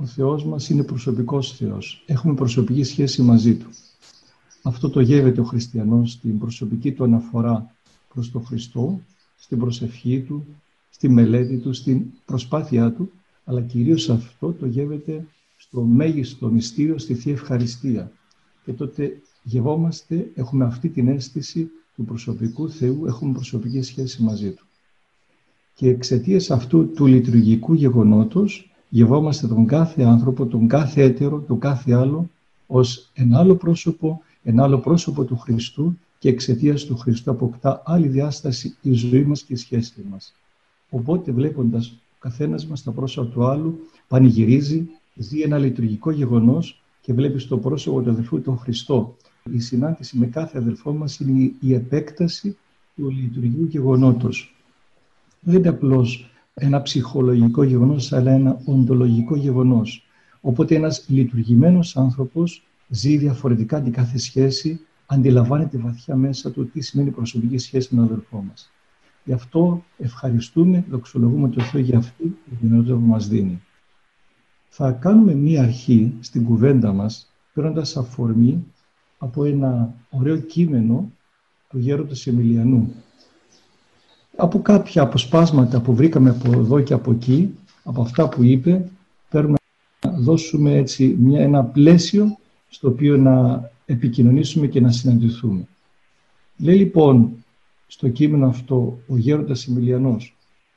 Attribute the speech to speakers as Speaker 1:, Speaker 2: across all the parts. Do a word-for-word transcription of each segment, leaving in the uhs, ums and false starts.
Speaker 1: Ο Θεός μας είναι προσωπικός Θεός. Έχουμε προσωπική σχέση μαζί Του. Αυτό το γεύεται ο χριστιανός στην προσωπική του αναφορά προς τον Χριστό, στην προσευχή του, στη μελέτη του, στην προσπάθειά του, αλλά κυρίως αυτό το γεύεται στο μέγιστο μυστήριο, στη Θεία Ευχαριστία. Και τότε γευόμαστε, έχουμε αυτή την αίσθηση του προσωπικού Θεού, έχουμε προσωπική σχέση μαζί Του. Και εξαιτίας αυτού του λειτουργικού γεγονότος, γευόμαστε τον κάθε άνθρωπο, τον κάθε έτερο, τον κάθε άλλο, ως ένα άλλο πρόσωπο, ένα άλλο πρόσωπο του Χριστού, και εξαιτίας του Χριστού αποκτά άλλη διάσταση η ζωή μας και η σχέση μας. Οπότε, βλέποντας ο καθένας μας τα πρόσωπα του άλλου, πανηγυρίζει, ζει ένα λειτουργικό γεγονός και βλέπει στο πρόσωπο του αδελφού τον Χριστό. Η συνάντηση με κάθε αδελφό μας είναι η επέκταση του λειτουργικού γεγονότος. Δεν είναι απλώς ένα ψυχολογικό γεγονός, αλλά ένα οντολογικό γεγονός. Οπότε ένας λειτουργημένος άνθρωπος ζει διαφορετικά την κάθε σχέση, αντιλαμβάνεται βαθιά μέσα του τι σημαίνει προσωπική σχέση με τον αδελφό μας. Γι' αυτό ευχαριστούμε, δοξολογούμε τον Θεό για αυτή τη δυνατότητα που μας δίνει. Θα κάνουμε μία αρχή στην κουβέντα μας, παίρνοντας αφορμή από ένα ωραίο κείμενο του Γέροντα Εμιλιανού. Από κάποια αποσπάσματα που βρήκαμε από εδώ και από εκεί, από αυτά που είπε, παίρνουμε να δώσουμε έτσι μια, ένα πλαίσιο στο οποίο να επικοινωνήσουμε και να συναντηθούμε. Λέει λοιπόν στο κείμενο αυτό ο Γέροντας Εμιλιανός,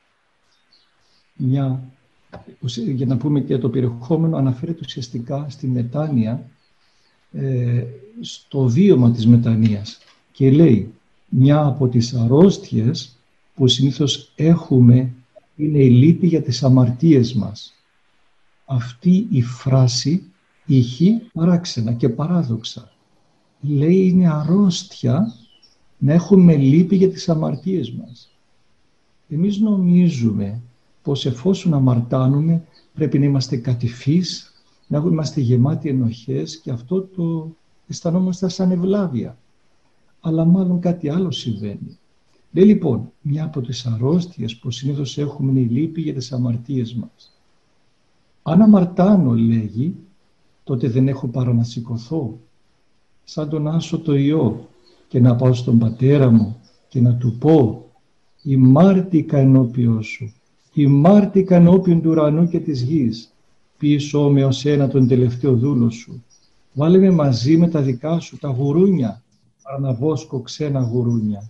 Speaker 1: μια, για να πούμε και το περιεχόμενο, αναφέρεται ουσιαστικά στη μετάνοια, ε, στο βίωμα της μετανοίας, και λέει μια από τις αρρώστιες που συνήθως έχουμε είναι η λύπη για τις αμαρτίες μας. Αυτή η φράση ηχεί παράξενα και παράδοξα. Λέει είναι αρρώστια να έχουμε λύπη για τις αμαρτίες μας. Εμείς νομίζουμε πως εφόσον αμαρτάνουμε πρέπει να είμαστε κατηφείς, να είμαστε γεμάτοι ενοχές, και αυτό το αισθανόμαστε σαν ευλάβεια. Αλλά μάλλον κάτι άλλο συμβαίνει. Λέει λοιπόν, μια από τις αρρώστιες που συνήθως έχουμε είναι η λύπη για τις αμαρτίες μας. Αν αμαρτάνω, λέγει, τότε δεν έχω παρά να σηκωθώ, σαν τον Άσο το Υιό, και να πάω στον πατέρα μου και να του πω «Ημάρτηκα ενώπιον σου, ημάρτηκα ενώπιον του ουρανού και της γης, πίσω με ως ένα τον τελευταίο δούλο σου. Βάλε με μαζί με τα δικά σου τα γουρούνια, παρά να βόσκω ξένα γουρούνια».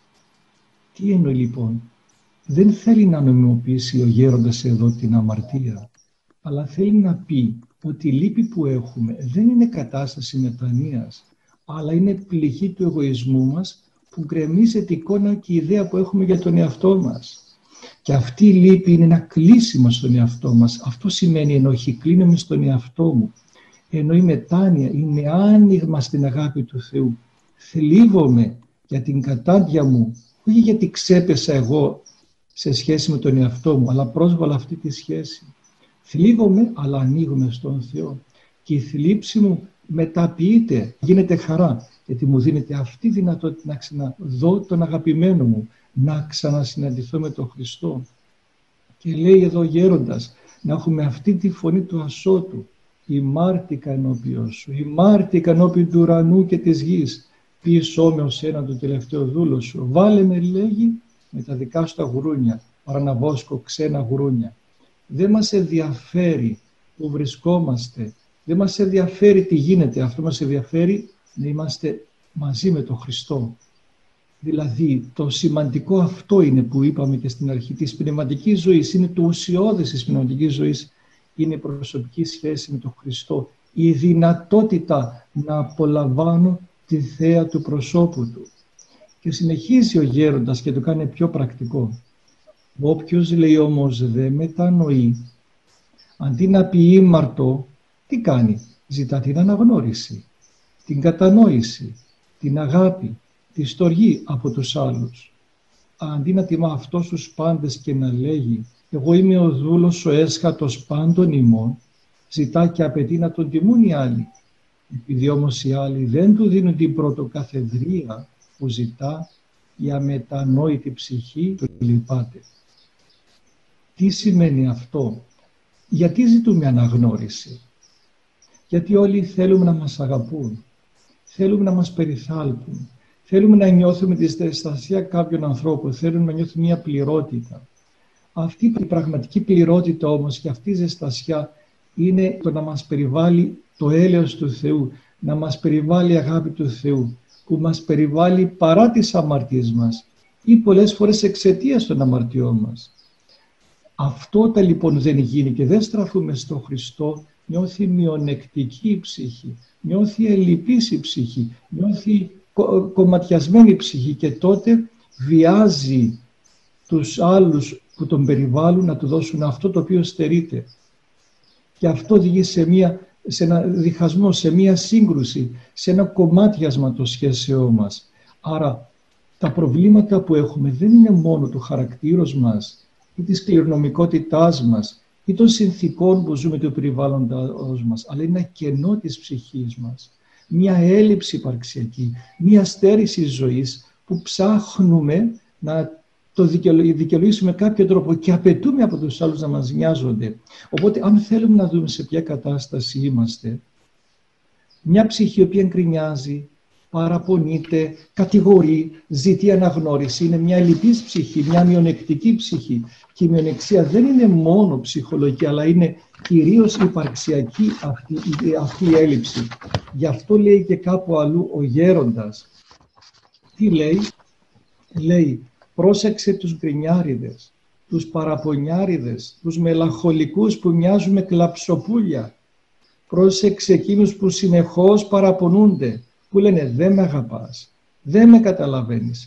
Speaker 1: Τι εννοεί λοιπόν? Δεν θέλει να νομιμοποιήσει ο γέροντας εδώ την αμαρτία, αλλά θέλει να πει ότι η λύπη που έχουμε δεν είναι κατάσταση μετανοίας, αλλά είναι πληγή του εγωισμού μας που γκρεμίζεται η εικόνα και η ιδέα που έχουμε για τον εαυτό μας. Και αυτή η λύπη είναι ένα κλείσιμο στον εαυτό μας. Αυτό σημαίνει ενοχή, κλείνομαι στον εαυτό μου. Ενώ η μετάνοια είναι άνοιγμα στην αγάπη του Θεού. Θλίβομαι για την κατάντια μου, όχι γιατί ξέπεσα εγώ σε σχέση με τον εαυτό μου, αλλά πρόσβαλα αυτή τη σχέση. Θλίβομαι, αλλά ανοίγουμε στον Θεό. Και η θλίψη μου μεταποιείται, γίνεται χαρά, γιατί μου δίνεται αυτή η δυνατότητα να ξαναδώ τον αγαπημένο μου, να ξανασυναντηθώ με τον Χριστό. Και λέει εδώ ο γέροντας, να έχουμε αυτή τη φωνή του ασώτου. «Ημάρτηκα ενώπιον σου, ημάρτηκα ενώπιον του ουρανού και της γης, πίσω με ως ένα το τελευταίο δούλο σου. Βάλε με», λέγει, «με τα δικά σου τα γουρούνια, παρά να βόσκω ξένα γουρούνια». Δεν μας ενδιαφέρει που βρισκόμαστε, δεν μας ενδιαφέρει τι γίνεται, αυτό μας ενδιαφέρει να είμαστε μαζί με τον Χριστό. Δηλαδή το σημαντικό αυτό είναι που είπαμε και στην αρχή της πνευματικής ζωής, είναι το ουσιώδες της πνευματικής ζωής, είναι η προσωπική σχέση με τον Χριστό, η δυνατότητα να απολαμβάνω τη θέα του προσώπου Του. Και συνεχίζει ο γέροντας και το κάνει πιο πρακτικό. Όποιος, λέει, όμως δεν μετανοεί, αντί να πει ήμαρτο, τι κάνει? Ζητά την αναγνώριση, την κατανόηση, την αγάπη, τη στοργή από τους άλλους. Αντί να τιμά αυτός τους πάντες και να λέγει «Εγώ είμαι ο δούλος ο έσχατος πάντων ημών», ζητά και απαιτεί να τον τιμούν οι άλλοι. Επειδή όμως οι άλλοι δεν του δίνουν την πρωτοκαθεδρία που ζητά, η αμετανόητη ψυχή του λυπάται. Τι σημαίνει αυτό? Γιατί ζητούμε αναγνώριση? Γιατί όλοι θέλουμε να μας αγαπούν, θέλουμε να μας περιθάλπουν, θέλουμε να νιώθουμε τη ζεστασία κάποιων ανθρώπων, θέλουμε να νιώθουμε μια πληρότητα. Αυτή η πραγματική πληρότητα όμως και αυτή η ζεστασιά είναι το να μας περιβάλλει το έλεος του Θεού, να μας περιβάλλει η αγάπη του Θεού, που μας περιβάλλει παρά τις αμαρτίες μας ή πολλές φορές εξαιτίας των αμαρτιών μας. Αυτό όταν λοιπόν δεν γίνει και δεν στραφούμε στο Χριστό, νιώθει μειονεκτική η ψυχή, νιώθει ελλειπής η ψυχή, νιώθει κο- κομματιασμένη η ψυχή και τότε βιάζει τους άλλους που τον περιβάλλουν να του δώσουν αυτό το οποίο στερείται. Και αυτό οδηγεί σε, μια, σε ένα διχασμό, σε μια σύγκρουση, σε ένα κομμάτιασμα των σχέσεών μας. Άρα τα προβλήματα που έχουμε δεν είναι μόνο του χαρακτήρος μας ή της κληρονομικότητάς μας ή των συνθήκων που ζούμε του περιβάλλοντος μας, αλλά είναι ένα κενό της ψυχής μας, μια έλλειψη υπαρξιακή, μια στέρηση ζωής που ψάχνουμε να το δικαιολογήσουμε με κάποιο τρόπο και απαιτούμε από τους άλλους να μας νοιάζονται. Οπότε αν θέλουμε να δούμε σε ποια κατάσταση είμαστε, μια ψυχή η οποία γκρινιάζει, παραπονείται, κατηγορεί, ζητεί αναγνώριση, είναι μια ελλειπής ψυχή, μια μειονεκτική ψυχή. Και η μειονεξία δεν είναι μόνο ψυχολογική, αλλά είναι κυρίως υπαρξιακή αυτή, αυτή η έλλειψη. Γι' αυτό λέει και κάπου αλλού ο γέροντας. Τι λέει? Λέει, πρόσεξε τους γκρινιάριδες, τους παραπονιάριδες, τους μελαγχολικούς που μοιάζουν με κλαψοπούλια. Πρόσεξε εκείνους που συνεχώς παραπονούνται, που λένε δεν με αγαπάς, δεν με καταλαβαίνεις.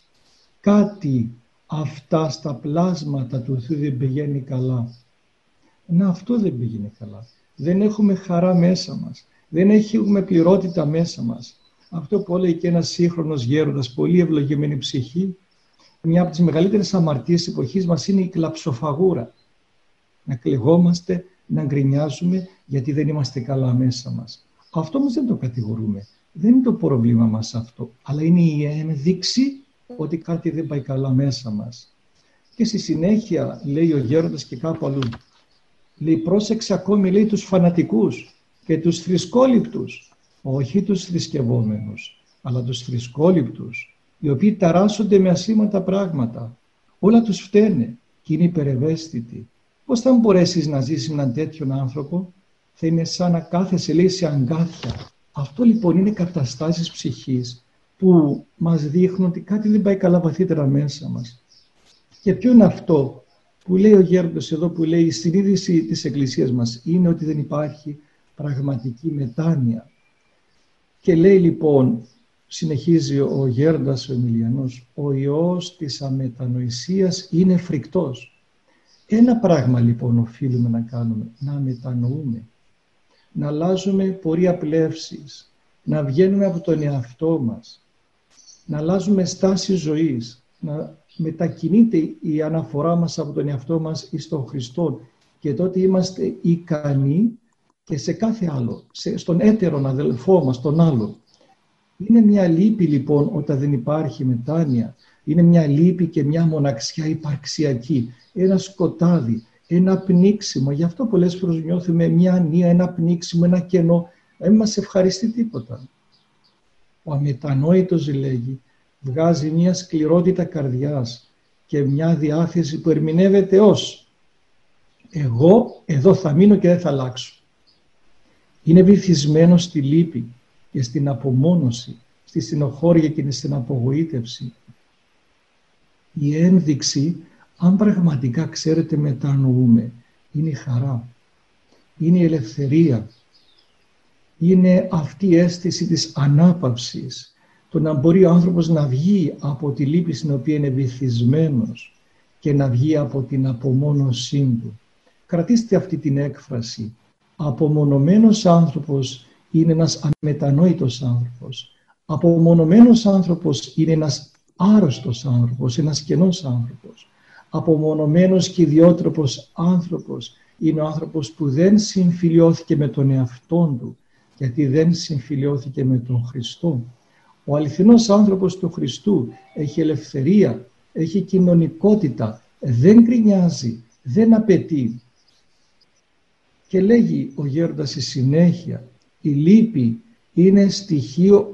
Speaker 1: Κάτι αυτά στα πλάσματα του Θεού δεν πηγαίνει καλά. Να, αυτό δεν πηγαίνει καλά. Δεν έχουμε χαρά μέσα μας. Δεν έχουμε πληρότητα μέσα μας. Αυτό που έλεγε και ένας σύγχρονος γέροντας, πολύ ευλογημένη ψυχή, μια από τις μεγαλύτερες αμαρτίες της εποχής μας είναι η κλαψοφαγούρα. Να κλαιγόμαστε, να γκρινιάζουμε γιατί δεν είμαστε καλά μέσα μας. Αυτό όμως δεν το κατηγορούμε. Δεν είναι το πρόβλημα μας αυτό, αλλά είναι η ένδειξη ότι κάτι δεν πάει καλά μέσα μας. Και στη συνέχεια λέει ο γέροντας και κάπου αλλού, λέει πρόσεξε ακόμη λέει τους φανατικούς και τους θρησκόληπτους, όχι τους θρησκευόμενους, αλλά τους θρησκόληπτους, οι οποίοι ταράσσονται με ασήμαντα πράγματα. Όλα τους φταίνε και είναι υπερευαίσθητοι. Πώς θα μπορέσεις να ζήσεις έναν τέτοιον άνθρωπο? Θα είναι σαν να κάθεσαι λέει σε αγκάθια. Αυτό λοιπόν είναι καταστάσεις ψυχής που μας δείχνουν ότι κάτι δεν πάει καλά βαθύτερα μέσα μας. Και ποιο είναι αυτό που λέει ο γέροντας εδώ, που λέει η συνείδηση της Εκκλησίας μας είναι ότι δεν υπάρχει πραγματική μετάνοια. Και λέει λοιπόν, συνεχίζει ο γέροντας ο Εμιλιανός, ο ιός της αμετανοησίας είναι φρικτός. Ένα πράγμα λοιπόν οφείλουμε να κάνουμε, να μετανοούμε, να αλλάζουμε πορεία πλεύσης, να βγαίνουμε από τον εαυτό μας, να αλλάζουμε στάση ζωής, να μετακινείται η αναφορά μας από τον εαυτό μας εις τον Χριστό και τότε είμαστε ικανοί και σε κάθε άλλο, σε, στον έτερον αδελφό μας, τον άλλο. Είναι μια λύπη λοιπόν όταν δεν υπάρχει μετάνοια, είναι μια λύπη και μια μοναξιά υπαρξιακή, ένα σκοτάδι, ένα πνίξιμο. Γι' αυτό πολλές φορές νιώθουμε μια ανία, ένα πνίξιμο, ένα κενό, δεν μας ευχαριστεί τίποτα. Ο αμετανόητος λέγει, βγάζει μια σκληρότητα καρδιάς και μια διάθεση που ερμηνεύεται ως εγώ εδώ θα μείνω και δεν θα αλλάξω. Είναι βυθισμένο στη λύπη και στην απομόνωση, στη στενοχώρια και στην απογοήτευση. Η ένδειξη, αν πραγματικά ξέρετε μετανοούμε, είναι η χαρά, είναι η ελευθερία, είναι αυτή η αίσθηση της ανάπαυσης, το να μπορεί ο άνθρωπος να βγει από τη λύπη στην οποία είναι βυθισμένος και να βγει από την απομόνωσή του. Κρατήστε αυτή την έκφραση. Απομονωμένος άνθρωπος είναι ένας αμετανόητος άνθρωπος. Απομονωμένος άνθρωπος είναι ένας άρρωστος άνθρωπος, ένας κενός άνθρωπος. Απομονωμένος και ιδιότροπος άνθρωπος είναι ο άνθρωπος που δεν συμφιλιώθηκε με τον εαυτόν του, γιατί δεν συμφιλιώθηκε με τον Χριστό. Ο αληθινός άνθρωπος του Χριστού έχει ελευθερία, έχει κοινωνικότητα, δεν γκρινιάζει, δεν απαιτεί. Και λέγει ο γέροντας στη συνέχεια, η λύπη είναι στοιχείο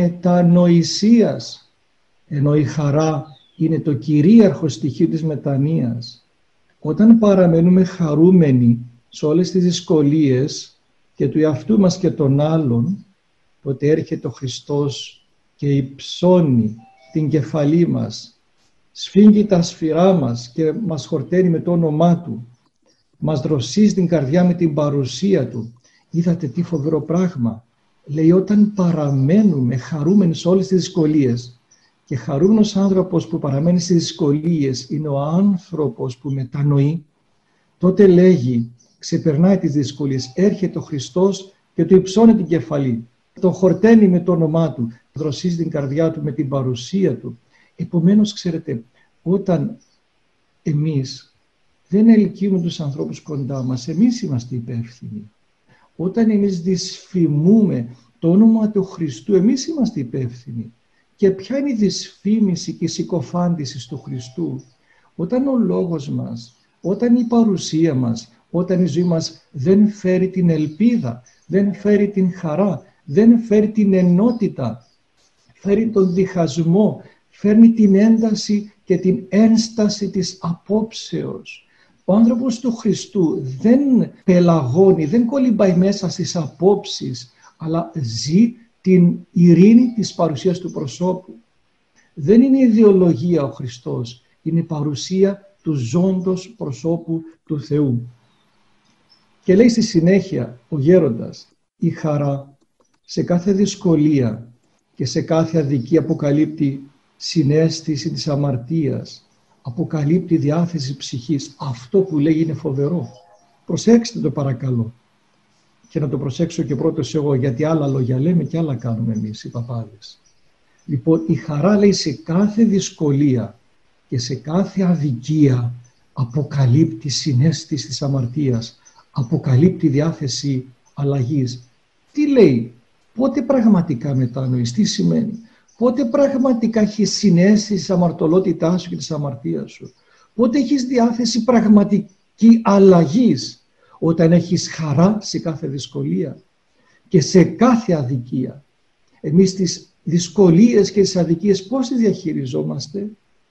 Speaker 1: αμετανοησίας, ενώ η χαρά είναι το κυρίαρχο στοιχείο της μετανοίας. Όταν παραμένουμε χαρούμενοι σε όλες τις δυσκολίες και του εαυτού μας και των άλλων, τότε έρχεται ο Χριστός και υψώνει την κεφαλή μας, σφίγγει τα σφυρά μας και μας χορταίνει με το όνομά Του, μας δροσίζει την καρδιά με την παρουσία Του. Είδατε τι φοβερό πράγμα. Λέει, όταν παραμένουμε χαρούμενοι σε όλες τις δυσκολίες, και χαρούμενος άνθρωπος που παραμένει στις δυσκολίες είναι ο άνθρωπος που μετανοεί, τότε λέγει, ξεπερνάει τις δυσκολίες, έρχεται ο Χριστός και του υψώνει την κεφαλή, τον χορταίνει με το όνομά Του, δροσίζει την καρδιά Του με την παρουσία Του. Επομένως, ξέρετε, όταν εμείς δεν ελκύουμε τους ανθρώπους κοντά μας, εμείς είμαστε υπεύθυνοι. Όταν εμείς δυσφημούμε το όνομα του Χριστού, εμείς είμαστε υπεύθυνοι. Και ποια είναι η δυσφήμιση και η συκοφάντηση του Χριστού? Όταν ο λόγος μας, όταν η παρουσία μας, όταν η ζωή μας δεν φέρει την ελπίδα, δεν φέρει την χαρά, δεν φέρει την ενότητα, φέρει τον διχασμό, φέρνει την ένταση και την ένσταση της απόψεως. Ο άνθρωπος του Χριστού δεν πελαγώνει, δεν κολυμπάει μέσα στις απόψεις, αλλά ζει την ειρήνη της παρουσίας του προσώπου. Δεν είναι ιδεολογία ο Χριστός, είναι η παρουσία του ζώντος προσώπου του Θεού. Και λέει στη συνέχεια ο γέροντας, η χαρά σε κάθε δυσκολία και σε κάθε αδικία αποκαλύπτει συναίσθηση της αμαρτίας, αποκαλύπτει διάθεση ψυχής. Αυτό που λέει είναι φοβερό. Προσέξτε το παρακαλώ. Και να το προσέξω και πρώτος εγώ, γιατί άλλα λόγια λέμε και άλλα κάνουμε εμείς οι παπάδες. Λοιπόν, η χαρά, λέει, σε κάθε δυσκολία και σε κάθε αδικία αποκαλύπτει συναίσθηση της αμαρτίας, αποκαλύπτει διάθεση αλλαγής. Τι λέει? Πότε πραγματικά μετανοείς? Τι σημαίνει? Πότε πραγματικά έχεις συναίσθηση της αμαρτωλότητάς σου και της αμαρτίας σου? Πότε έχεις διάθεση πραγματική αλλαγής? Όταν έχεις χαρά σε κάθε δυσκολία και σε κάθε αδικία. Εμείς τις δυσκολίες και τις αδικίες πώς τις διαχειριζόμαστε?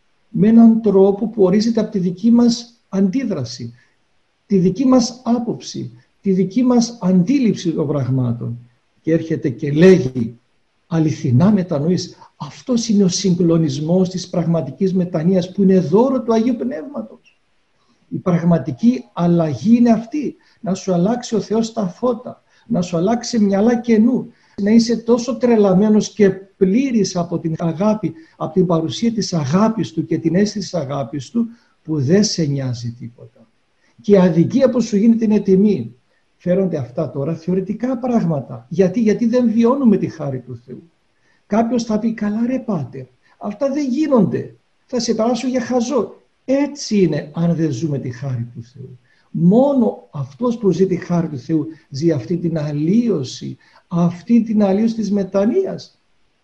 Speaker 1: Με έναν τρόπο που ορίζεται από τη δική μας αντίδραση, τη δική μας άποψη, τη δική μας αντίληψη των πραγμάτων. Και έρχεται και λέγει, αληθινά μετανοείς. Αυτός είναι ο συγκλονισμός της πραγματικής μετανοίας που είναι δώρο του Αγίου Πνεύματος. Η πραγματική αλλαγή είναι αυτή. Να σου αλλάξει ο Θεός τα φώτα, να σου αλλάξει μυαλά καινού, να είσαι τόσο τρελαμένος και πλήρης από την αγάπη, από την παρουσία της αγάπης Του και την αίσθηση της αγάπης Του, που δεν σε νοιάζει τίποτα. Και η αδικία που σου γίνεται είναι τιμή. Φέρονται αυτά τώρα θεωρητικά πράγματα. Γιατί, γιατί δεν βιώνουμε τη χάρη του Θεού. Κάποιος θα πει, καλά ρε πάτερ, αυτά δεν γίνονται. Θα σε περάσω για χαζό. Έτσι είναι αν δεν ζούμε τη χάρη του Θεού. Μόνο αυτός που ζει τη χάρη του Θεού ζει αυτή την αλλίωση, αυτή την αλλίωση της μετανοίας.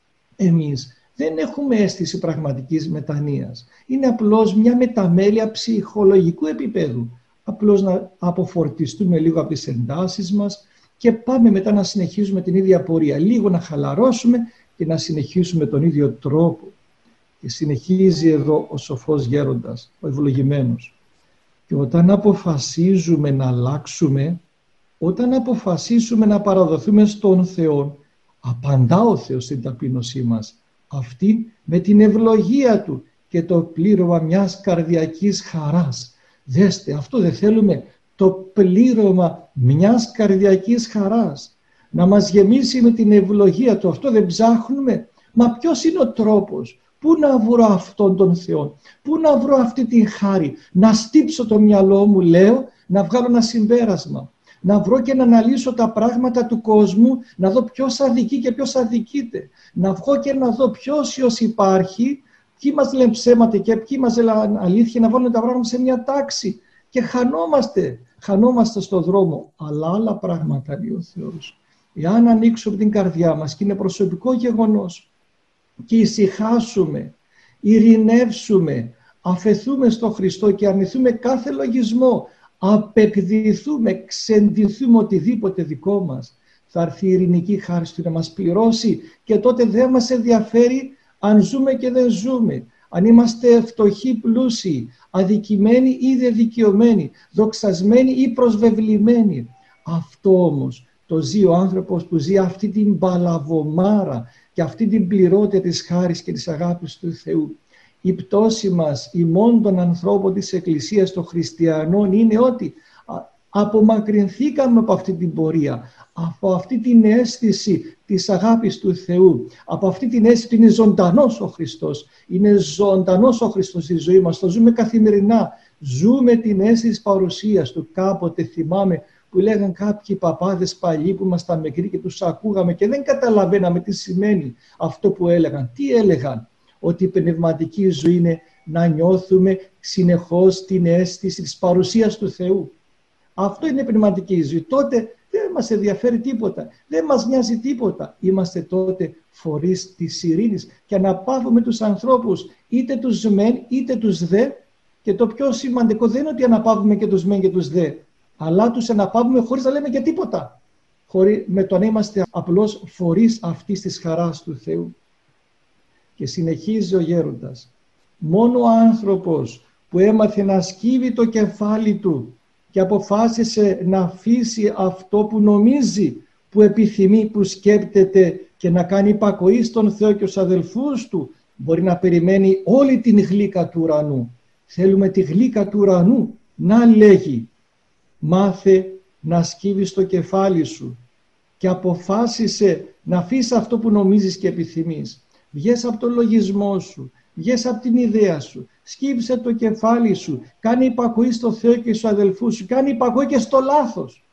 Speaker 1: Εμείς δεν έχουμε αίσθηση πραγματικής μετανοίας. Είναι απλώς μια μεταμέλεια ψυχολογικού επίπεδου. Απλώς να αποφορτιστούμε λίγο από τις εντάσεις μας και πάμε μετά να συνεχίζουμε την ίδια πορεία. Λίγο να χαλαρώσουμε και να συνεχίσουμε τον ίδιο τρόπο. Και συνεχίζει εδώ ο σοφός γέροντας, ο ευλογημένος. Και όταν αποφασίζουμε να αλλάξουμε, όταν αποφασίσουμε να παραδοθούμε στον Θεό, απαντά ο Θεός στην ταπείνωσή μας. Αυτή με την ευλογία Του και το πλήρωμα μιας καρδιακής χαράς. Δέστε, αυτό δεν θέλουμε, το πλήρωμα μιας καρδιακής χαράς. Να μας γεμίσει με την ευλογία Του, αυτό δεν ψάχνουμε. Μα ποιος είναι ο τρόπος? Πού να βρω αυτόν τον Θεό? Πού να βρω αυτή την χάρη? Να στύψω το μυαλό μου, λέω, να βγάλω ένα συμπέρασμα. Να βρω και να αναλύσω τα πράγματα του κόσμου, να δω ποιος αδικεί και ποιος αδικείται. Να βγω και να δω ποιος Υιός υπάρχει, ποιοι μας λένε ψέματα και ποιοι μας λένε αλήθεια, να βάλουμε τα πράγματα σε μια τάξη. Και χανόμαστε, χανόμαστε στο δρόμο. Αλλά άλλα πράγματα λέει ο Θεός. Εάν ανοίξουμε την καρδιά μας και είναι προσωπικό γεγονός, και ησυχάσουμε, ειρηνεύσουμε, αφεθούμε στο Χριστό και αρνηθούμε κάθε λογισμό, απεκδηθούμε, ξεντηθούμε οτιδήποτε δικό μας, θα έρθει η ειρηνική χάρις του να μας πληρώσει και τότε δεν μας ενδιαφέρει αν ζούμε και δεν ζούμε, αν είμαστε φτωχοί, πλούσιοι, αδικημένοι ή δεν δικαιωμένοι, δοξασμένοι ή προσβεβλημένοι. Αυτό όμως το ζει ο άνθρωπος που ζει αυτή την παλαβομάρα και αυτή την πληρότητα της χάρης και της αγάπης του Θεού. Η πτώση μας, ημών των ανθρώπων της Εκκλησίας των χριστιανών, είναι ότι απομακρυνθήκαμε από αυτή την πορεία, από αυτή την αίσθηση της αγάπης του Θεού, από αυτή την αίσθηση ότι είναι ζωντανός ο Χριστός. Είναι ζωντανός ο Χριστός στη ζωή μας, το ζούμε καθημερινά. Ζούμε την αίσθηση της παρουσίας του. Κάποτε θυμάμαι που λέγαν κάποιοι παπάδες παλιοί που ήμασταν μικροί και τους ακούγαμε και δεν καταλαβαίναμε τι σημαίνει αυτό που έλεγαν. Τι έλεγαν? Ότι η πνευματική ζωή είναι να νιώθουμε συνεχώς την αίσθηση της παρουσίας του Θεού. Αυτό είναι η πνευματική ζωή. Τότε δεν μας ενδιαφέρει τίποτα, δεν μας νοιάζει τίποτα. Είμαστε τότε φορείς της ειρήνης και αναπαύουμε τους ανθρώπους, είτε τους μεν είτε τους δε. Και το πιο σημαντικό δεν είναι ότι αναπαύουμε και τους μεν και τους δε, αλλά τους αναπαύουμε χωρίς να λέμε και τίποτα. Χωρίς, με το να είμαστε απλώς φορείς αυτής της χαράς του Θεού. Και συνεχίζει ο γέροντας. Μόνο ο άνθρωπος που έμαθε να σκύβει το κεφάλι του και αποφάσισε να αφήσει αυτό που νομίζει, που επιθυμεί, που σκέπτεται και να κάνει υπακοή στον Θεό και στους αδελφούς του, μπορεί να περιμένει όλη την γλύκα του ουρανού. Θέλουμε τη γλύκα του ουρανού να λέγει: μάθε να σκύβεις το κεφάλι σου και αποφάσισε να αφήσει αυτό που νομίζεις και επιθυμείς. Βγες από τον λογισμό σου, βγες από την ιδέα σου, σκύψε το κεφάλι σου, κάνε υπακοή στο Θεό και στους αδελφούς σου, κάνε υπακοή και στο λάθος.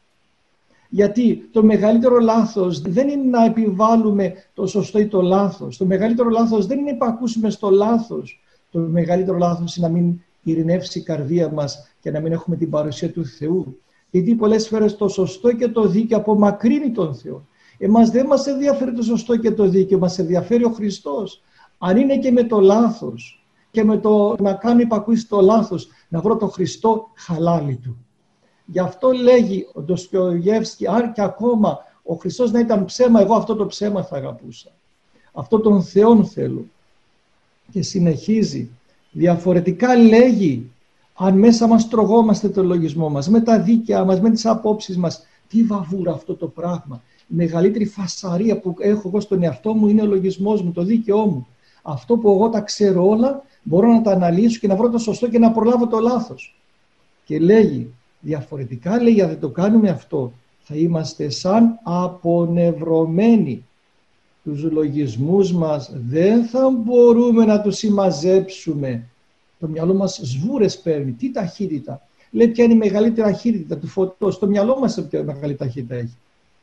Speaker 1: Γιατί το μεγαλύτερο λάθος δεν είναι να επιβάλλουμε το σωστό ή το λάθος. Το μεγαλύτερο λάθος δεν είναι να υπακούσουμε στο λάθος. Το μεγαλύτερο λάθος είναι να μην ειρηνεύσει η καρδία μας και να μην έχουμε την παρουσία του Θεού. Γιατί πολλές φορές το σωστό και το δίκαιο απομακρύνει τον Θεό. Εμάς δεν μας ενδιαφέρει το σωστό και το δίκαιο, μας ενδιαφέρει ο Χριστός. Αν είναι και με το λάθος και με το να κάνω υπακούει στο λάθος, να βρω τον Χριστό χαλάλι του. Γι' αυτό λέγει ο Ντοστογεύσκι, αν και ακόμα ο Χριστός να ήταν ψέμα, εγώ αυτό το ψέμα θα αγαπούσα. Αυτό τον Θεόν θέλω. Και συνεχίζει. Διαφορετικά λέγει, αν μέσα μας τρογόμαστε το λογισμό μας, με τα δίκαια μας, με τις απόψεις μας, τι βαβούρα αυτό το πράγμα. Η μεγαλύτερη φασαρία που έχω εγώ στον εαυτό μου είναι ο λογισμός μου, το δίκαιό μου. Αυτό που εγώ τα ξέρω όλα, μπορώ να τα αναλύσω και να βρω το σωστό και να προλάβω το λάθος. Και λέγει, διαφορετικά λέει, αν δεν το κάνουμε αυτό, θα είμαστε σαν απονευρωμένοι. Τους λογισμούς μας δεν θα μπορούμε να τους συμμαζέψουμε. Το μυαλό μας σβούρες παίρνει. Τι ταχύτητα. Λέει ποια είναι η μεγαλύτερη ταχύτητα του φωτός. Το μυαλό μας ποια μεγαλύτερη ταχύτητα έχει.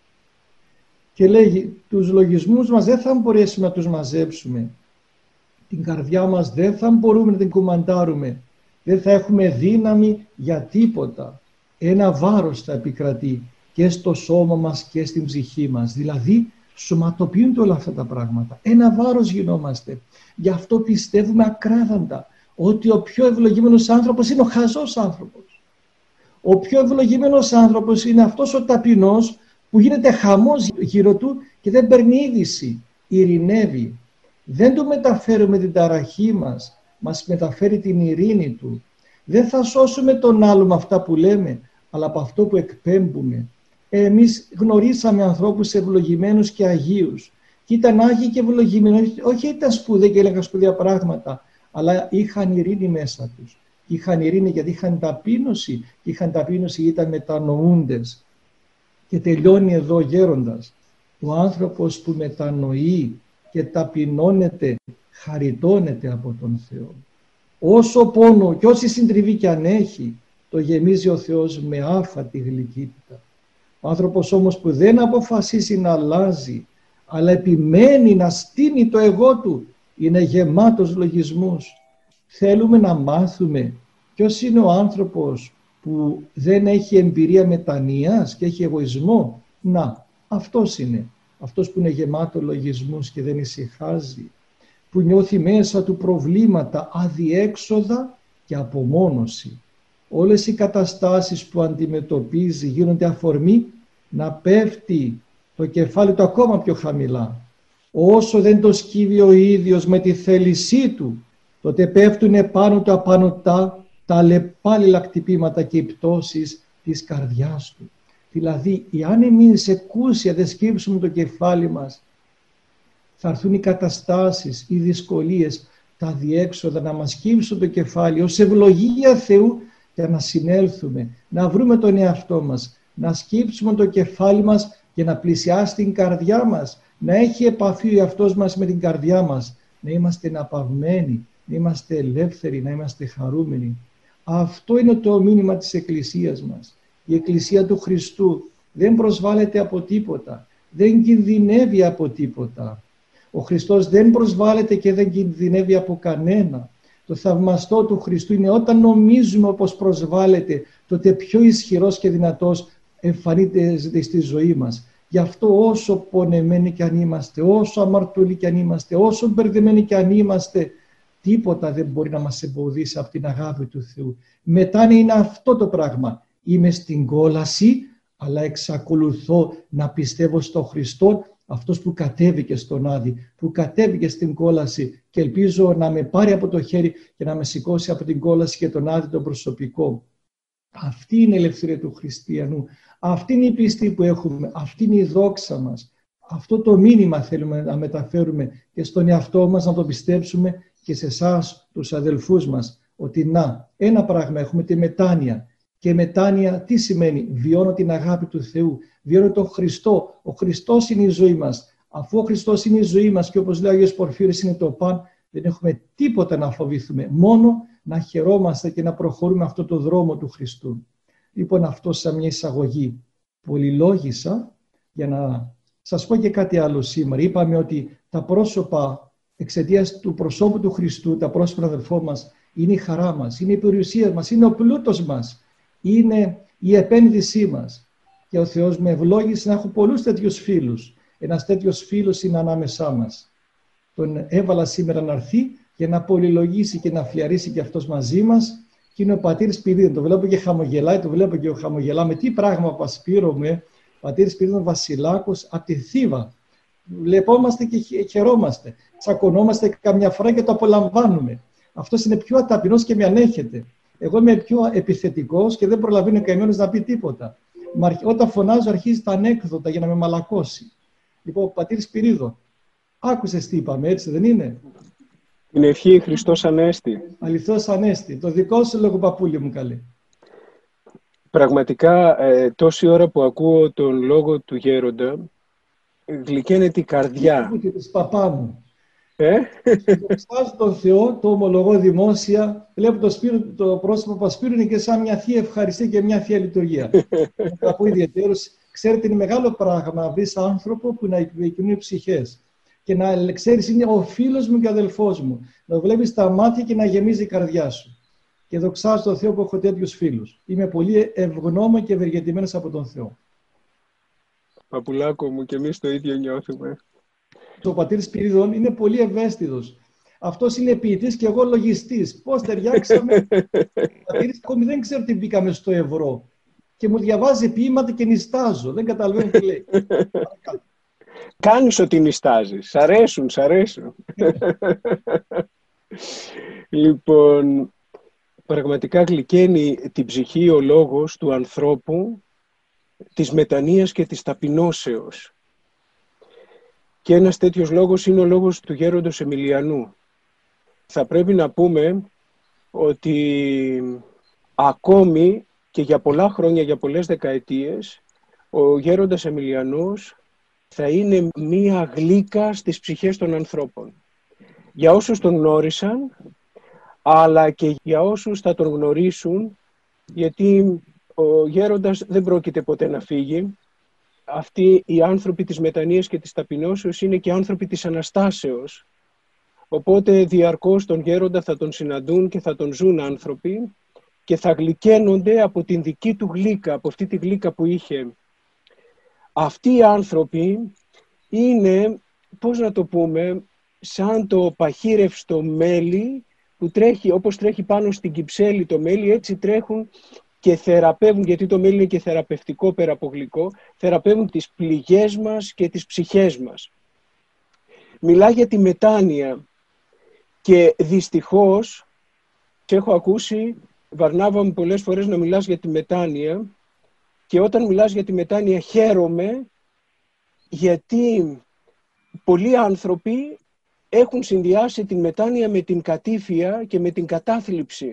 Speaker 1: Και λέγει, τους λογισμούς μας δεν θα μπορέσουμε να τους μαζέψουμε. Την καρδιά μας δεν θα μπορούμε να την κουμαντάρουμε. Δεν θα έχουμε δύναμη για τίποτα. Ένα βάρος θα επικρατεί και στο σώμα μας και στην ψυχή μας. Δηλαδή, σωματοποιούνται όλα αυτά τα πράγματα. Ένα βάρος γινόμαστε. Γι' αυτό πιστεύουμε ακράδαντα ότι ο πιο ευλογημένος άνθρωπος είναι ο χαζός άνθρωπος. Ο πιο ευλογημένος άνθρωπος είναι αυτός ο ταπεινός που γίνεται χαμός γύρω του και δεν παίρνει είδηση, ειρηνεύει. Δεν του μεταφέρουμε την ταραχή μας, μας μεταφέρει την ειρήνη του. Δεν θα σώσουμε τον άλλο με αυτά που λέμε, αλλά από αυτό που εκπέμπουμε. Εμείς γνωρίσαμε ανθρώπους ευλογημένους και αγίους. Και ήταν άγιοι και ευλογημένοι, όχι ήταν σπουδαίοι και έλεγαν σπουδαία πράγματα, αλλά είχαν ειρήνη μέσα τους. Είχαν ειρήνη γιατί είχαν ταπείνωση, και είχαν ταπείνωση γιατί ήταν μετανοούντες. Και τελειώνει εδώ γέροντας. Ο άνθρωπος που μετανοεί και ταπεινώνεται, χαριτώνεται από τον Θεό. Όσο πόνο και όση συντριβή κι αν έχει, το γεμίζει ο Θεός με άφατη γλυκύτητα. Ο άνθρωπος όμως που δεν αποφασίσει να αλλάζει, αλλά επιμένει να στείνει το εγώ του, είναι γεμάτος λογισμούς. Θέλουμε να μάθουμε ποιος είναι ο άνθρωπος που δεν έχει εμπειρία μετανοίας και έχει εγωισμό. Να, αυτός είναι. Αυτός που είναι γεμάτο λογισμούς και δεν ησυχάζει. Που νιώθει μέσα του προβλήματα, αδιέξοδα και απομόνωση. όλες οι καταστάσεις που αντιμετωπίζει γίνονται αφορμή να πέφτει το κεφάλι του ακόμα πιο χαμηλά. Όσο δεν το σκύβει ο ίδιος με τη θέλησή του, τότε πέφτουν επάνω του απανωτά τα αλλεπάλληλα χτυπήματα και οι πτώσεις της καρδιάς του. Δηλαδή, εάν εμείς εκούσια δεν σκύψουμε το κεφάλι μας, θα έρθουν οι καταστάσεις, οι δυσκολίες, τα διέξοδα να μας σκύψουν το κεφάλι ως ευλογία Θεού για να συνέλθουμε, να βρούμε τον εαυτό μας, να σκύψουμε το κεφάλι μας και να πλησιάσει την καρδιά μας, να έχει επαφή ο εαυτός μας με την καρδιά μας, να είμαστε αναπαυμένοι, να είμαστε ελεύθεροι, να είμαστε χαρούμενοι. Αυτό είναι το μήνυμα της Εκκλησίας μας. Η Εκκλησία του Χριστού δεν προσβάλλεται από τίποτα, δεν κινδυνεύει από τίποτα. Ο Χριστός δεν προσβάλλεται και δεν κινδυνεύει από κανένα. Το θαυμαστό του Χριστού είναι όταν νομίζουμε πως προσβάλλεται, τότε πιο ισχυρός και δυνατός εμφανίζεται στη ζωή μας. Γι' αυτό όσο πονεμένοι κι αν είμαστε, όσο αμαρτωλοί κι αν είμαστε, όσο μπερδεμένοι κι αν είμαστε, τίποτα δεν μπορεί να μας εμποδίσει από την αγάπη του Θεού. Μετά είναι αυτό το πράγμα. Είμαι στην κόλαση, αλλά εξακολουθώ να πιστεύω στον Χριστό, αυτός που κατέβηκε στον Άδη, που κατέβηκε στην κόλαση και ελπίζω να με πάρει από το χέρι και να με σηκώσει από την κόλαση και τον Άδη τον προσωπικό. Αυτή είναι η ελευθερία του χριστιανού. Αυτή είναι η πίστη που έχουμε. Αυτή είναι η δόξα μας. Αυτό το μήνυμα θέλουμε να μεταφέρουμε και στον εαυτό μας, να το πιστέψουμε και σε εσάς τους αδελφούς μας. Ότι να, ένα πράγμα έχουμε, τη μετάνοια. Και μετάνοια τι σημαίνει? Βιώνω την αγάπη του Θεού. Βιώνω τον Χριστό. Ο Χριστός είναι η ζωή μας. Αφού ο Χριστός είναι η ζωή μας και όπως λέει ο Άγιος Πορφύριος είναι το παν, δεν έχουμε τίποτα να φοβηθούμε. Μόνο να χαιρόμαστε και να προχωρούμε αυτό το δρόμο του Χριστού. Λοιπόν, αυτό σαν μια εισαγωγή. Πολυλόγησα για να σας πω και κάτι άλλο σήμερα. Είπαμε ότι τα πρόσωπα εξαιτίας του προσώπου του Χριστού, τα πρόσωπα των αδελφών μας, είναι η χαρά μας, είναι η περιουσία μας, είναι ο πλούτος μας, είναι η επένδυσή μας. Και ο Θεός με ευλόγησε να έχω πολλούς τέτοιους φίλους. Ένας τέτοιος φίλος είναι ανάμεσά μας. Τον έβαλα σήμερα να έρθει για να πολυλογήσει και να φλιαρίσει και αυτός μαζί μας. Και είναι ο πατήρ Σπυρίδων. Το βλέπω και χαμογελάει, το βλέπω και χαμογελάμε. Τι πράγμα πασπείρωμε, πατήρ Σπυρίδων Βασιλάκος από τη Θήβα. Βλεπόμαστε και χαιρόμαστε. Τσακωνόμαστε καμιά φορά και το απολαμβάνουμε. Αυτός είναι πιο αταπεινός και με ανέχεται. Εγώ είμαι πιο επιθετικός και δεν προλαβαίνω καημένος να πει τίποτα. Όταν φωνάζω αρχίζει τα ανέκδοτα για να με μαλακώσει. Λοιπόν, πατήρ Σπυρίδων, άκουσες τι είπαμε, έτσι δεν είναι?
Speaker 2: Την ευχή Χριστός Ανέστη.
Speaker 1: Αληθώς Ανέστη. Το δικό σου λόγο, παππούλη μου καλέ.
Speaker 2: Πραγματικά, ε, τόση ώρα που ακούω τον λόγο του γέροντα, γλυκαίνεται η καρδιά.
Speaker 1: Και της παπά μου.
Speaker 2: Ε?
Speaker 1: Δοξάζω τον Θεό, το ομολογώ δημόσια. Βλέπω το, Σπύρο, το πρόσωπο Πασπύρου είναι και σαν μια θεία ευχαριστία και μια θεία λειτουργία. Θα πω ιδιαίτερως, ξέρετε, είναι μεγάλο πράγμα να βρεις άνθρωπο που να εκδικούν οι ψυχές. Και να ξέρεις, είναι ο φίλος μου και ο αδελφός μου. Να βλέπεις τα μάτια και να γεμίζει η καρδιά σου. Και δοξάζω τον Θεό που έχω τέτοιους φίλους. Είμαι πολύ ευγνώμων και ευεργετημένος από τον Θεό.
Speaker 2: Παπουλάκο μου, και εμείς το ίδιο νιώθουμε.
Speaker 1: Ο πατήρ Σπυρίδων είναι πολύ ευαίσθητος. Αυτός είναι ποιητής και εγώ λογιστής. Πώς ταιριάξαμε. Ο πατήρ ακόμη δεν ξέρω τι μπήκαμε στο ευρώ. Και μου διαβάζει ποίηματα και νιστάζω. Δεν καταλαβαίνω τι λέει.
Speaker 2: Κάνεις ότι νιστάζεις. Σ' αρέσουν, σ' αρέσουν. Λοιπόν, πραγματικά γλυκαίνει την ψυχή ο λόγος του ανθρώπου, της μετανοίας και της ταπεινώσεως. Και ένας τέτοιος λόγος είναι ο λόγος του γέροντος Εμιλιανού. Θα πρέπει να πούμε ότι ακόμη και για πολλά χρόνια, για πολλές δεκαετίες, ο γέροντας Εμιλιανός θα είναι μία γλύκα στις ψυχές των ανθρώπων. Για όσους τον γνώρισαν, αλλά και για όσους θα τον γνωρίσουν, γιατί ο γέροντας δεν πρόκειται ποτέ να φύγει. Αυτοί οι άνθρωποι της μετανοίας και της ταπεινώσεως είναι και άνθρωποι της Αναστάσεως. Οπότε διαρκώς τον γέροντα θα τον συναντούν και θα τον ζουν άνθρωποι και θα γλυκαίνονται από την δική του γλύκα, από αυτή τη γλύκα που είχε. Αυτοί οι άνθρωποι είναι, πώς να το πούμε, σαν το παχύρευστο μέλι που τρέχει, όπως τρέχει πάνω στην κυψέλη το μέλι, έτσι τρέχουν και θεραπεύουν, γιατί το μέλι είναι και θεραπευτικό πέρα από γλυκό, θεραπεύουν τις πληγές μας και τις ψυχές μας. Μιλά για τη μετάνοια και δυστυχώς έχω ακούσει, Βαρνάβα μου, πολλές φορές να μιλάς για τη μετάνοια, και όταν μιλάς για τη μετάνοια χαίρομαι, γιατί πολλοί άνθρωποι έχουν συνδυάσει την μετάνοια με την κατήφια και με την κατάθλιψη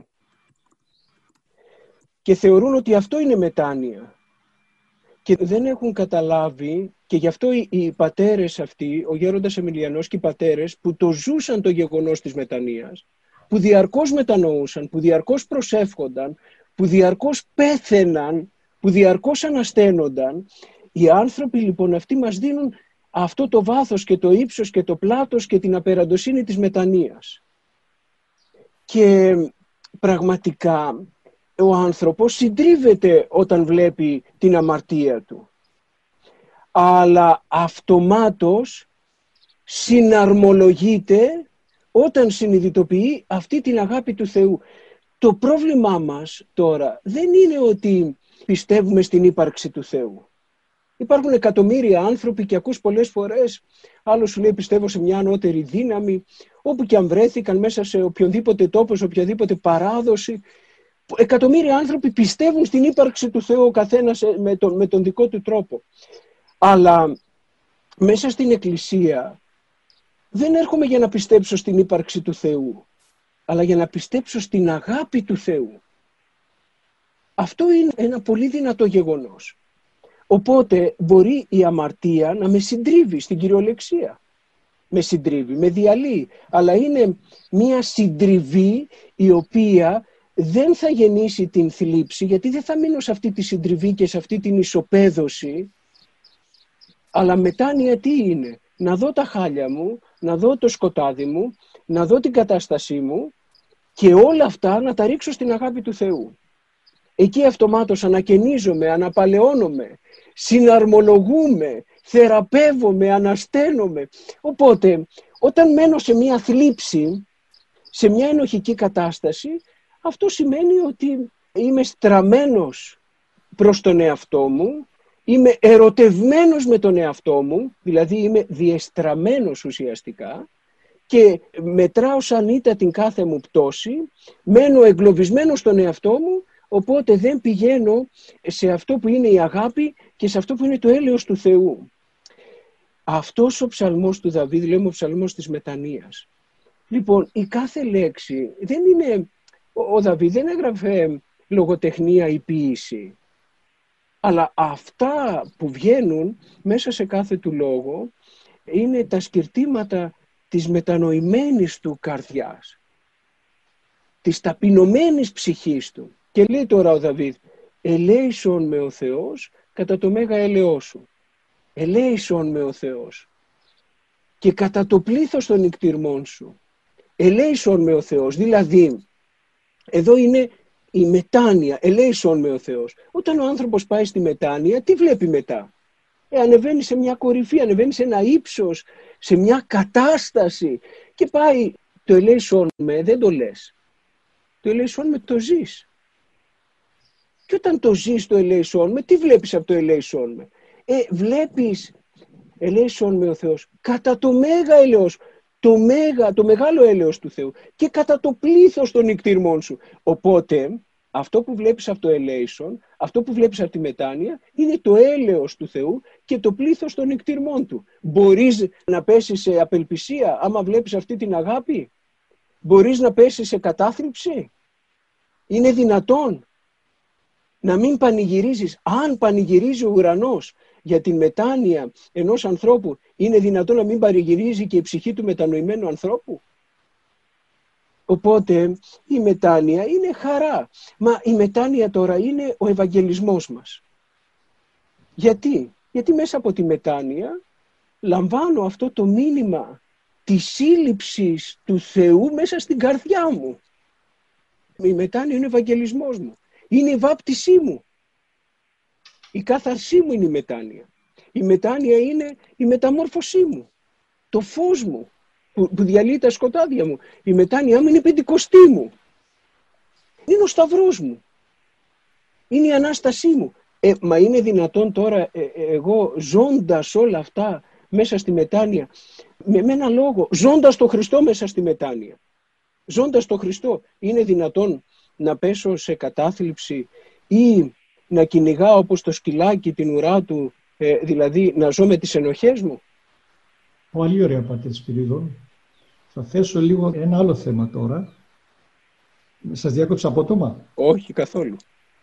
Speaker 2: και θεωρούν ότι αυτό είναι μετάνοια και δεν έχουν καταλάβει, και γι' αυτό οι, οι πατέρες αυτοί, ο γέροντας Εμιλιανός και οι πατέρες που το ζούσαν το γεγονός της μετανοίας, που διαρκώς μετανοούσαν, που διαρκώς προσεύχονταν, που διαρκώς πέθαιναν, που διαρκώς ανασταίνονταν, οι άνθρωποι λοιπόν αυτοί μας δίνουν αυτό το βάθος και το ύψος και το πλάτος και την απεραντοσύνη της μετανοίας. Και πραγματικά ο άνθρωπος συντρίβεται όταν βλέπει την αμαρτία του, αλλά αυτομάτως συναρμολογείται όταν συνειδητοποιεί αυτή την αγάπη του Θεού. Το πρόβλημά μας τώρα δεν είναι ότι πιστεύουμε στην ύπαρξη του Θεού. Υπάρχουν εκατομμύρια άνθρωποι και ακούς πολλές φορές, άλλος σου λέει πιστεύω σε μια ανώτερη δύναμη, όπου και αν βρέθηκαν μέσα σε οποιονδήποτε τόπο, σε οποιαδήποτε παράδοση. Εκατομμύρια άνθρωποι πιστεύουν στην ύπαρξη του Θεού, ο καθένας με τον, με τον δικό του τρόπο. Αλλά μέσα στην Εκκλησία δεν έρχομαι για να πιστέψω στην ύπαρξη του Θεού, αλλά για να πιστέψω στην αγάπη του Θεού. Αυτό είναι ένα πολύ δυνατό γεγονός. Οπότε μπορεί η αμαρτία να με συντρίβει στην κυριολεξία. Με συντρίβει, με διαλύει. Αλλά είναι μια συντριβή η οποία δεν θα γεννήσει την θλίψη, γιατί δεν θα μείνω σε αυτή τη συντριβή και σε αυτή την ισοπαίδωση. Αλλά μετάνοια τι είναι? Να δω τα χάλια μου, να δω το σκοτάδι μου, να δω την κατάστασή μου και όλα αυτά να τα ρίξω στην αγάπη του Θεού. Εκεί αυτομάτως ανακαινίζομαι, αναπαλαιώνομαι, συναρμολογούμε, θεραπεύομαι, ανασταίνομαι. Οπότε, όταν μένω σε μια θλίψη, σε μια ενοχική κατάσταση, αυτό σημαίνει ότι είμαι στραμμένος προς τον εαυτό μου, είμαι ερωτευμένος με τον εαυτό μου, δηλαδή είμαι διεστραμμένος ουσιαστικά και μετράω σαν ήττα την κάθε μου πτώση, μένω εγκλωβισμένος στον εαυτό μου, οπότε δεν πηγαίνω σε αυτό που είναι η αγάπη και σε αυτό που είναι το έλεος του Θεού. Αυτός ο ψαλμός του Δαβίδ, λέμε ο ψαλμός της μετανοίας. Λοιπόν, η κάθε λέξη δεν είναι, ο Δαβίδ δεν έγραφε λογοτεχνία ή ποίηση, αλλά αυτά που βγαίνουν μέσα σε κάθε του λόγο είναι τα σκυρτήματα της μετανοημένης του καρδιάς, της ταπεινωμένης ψυχής του. Και λέει τώρα ο Δαβίδ, ελέησον με ο Θεός κατά το μέγα έλεος σου. Ελέησον με ο Θεός και κατά το πλήθος των νικτυρμών σου. Ελέησον με ο Θεός, δηλαδή εδώ είναι η μετάνοια, ελέησον με ο Θεός. Όταν ο άνθρωπος πάει στη μετάνοια, τι βλέπει μετά? Ε, ανεβαίνει σε μια κορυφή, ανεβαίνει σε ένα ύψος, σε μια κατάσταση και πάει, το ελέησον με δεν το λες. Το ελέησον με το ζεις. Και όταν το ζεις το ελέησον με, τι βλέπεις από το ελέησον με? Ε, βλέπεις, ελέησον με ο Θεός, κατά το μέγα έλεος, το, μέγα, το μεγάλο έλεος του Θεού και κατά το πλήθος των νικτυρμών σου. Οπότε, αυτό που βλέπεις από το ελέησον, αυτό που βλέπεις από τη μετάνοια, είναι το έλεος του Θεού και το πλήθος των νικτυρμών του. Μπορείς να πέσεις σε απελπισία άμα βλέπεις αυτή την αγάπη? Μπορείς να πέσεις σε κατάθλιψη? Είναι δυνατόν να μην πανηγυρίζεις? Αν πανηγυρίζει ο ουρανός για την μετάνοια ενός ανθρώπου, είναι δυνατόν να μην πανηγυρίζει και η ψυχή του μετανοημένου ανθρώπου? Οπότε η μετάνοια είναι χαρά. Μα η μετάνοια τώρα είναι ο ευαγγελισμός μας. Γιατί? Γιατί μέσα από τη μετάνοια λαμβάνω αυτό το μήνυμα της σύλληψης του Θεού μέσα στην καρδιά μου. Η μετάνοια είναι ο ευαγγελισμός μου. Είναι η βάπτισή μου. Η κάθαρσή μου είναι η μετάνοια. Η μετάνοια είναι η μεταμόρφωσή μου. Το φως μου. που, που διαλύει τα σκοτάδια μου. Η μετάνοια μου είναι η πεντηκοστή μου. Είναι ο σταυρός μου. Είναι η Ανάστασή μου. Ε, μα είναι δυνατόν τώρα ε, ε, εγώ ζώντας όλα αυτά μέσα στη μετάνοια, με, με ένα λόγο, ζώντας το Χριστό μέσα στη μετάνοια, ζώντας το Χριστό, είναι δυνατόν να πέσω σε κατάθλιψη ή να κυνηγάω όπως το σκυλάκι την ουρά του, ε, δηλαδή να ζω με τις ενοχές μου?
Speaker 1: Πολύ ωραία, Πατήρ Σπυρίδων. Θα θέσω λίγο ένα άλλο θέμα τώρα. Σας διάκοψα απότομα?
Speaker 2: Όχι, καθόλου.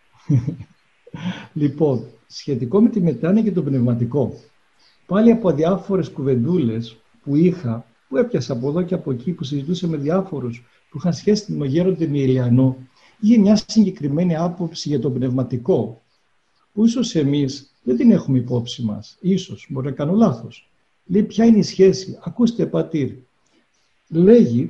Speaker 1: Λοιπόν, σχετικό με τη μετάνοια και το πνευματικό, πάλι από διάφορες κουβεντούλες που είχα, που έπιασα από εδώ και από εκεί, που συζητούσα με διάφορους που είχαν σχέση με τον Γέροντα Μιελιανό, είχε μια συγκεκριμένη άποψη για το πνευματικό, που ίσως εμείς δεν την έχουμε υπόψη μας. Ίσως, μπορεί να κάνω λάθος. Λέει, ποια είναι η σχέση? Ακούστε, Πατήρ. Λέγει,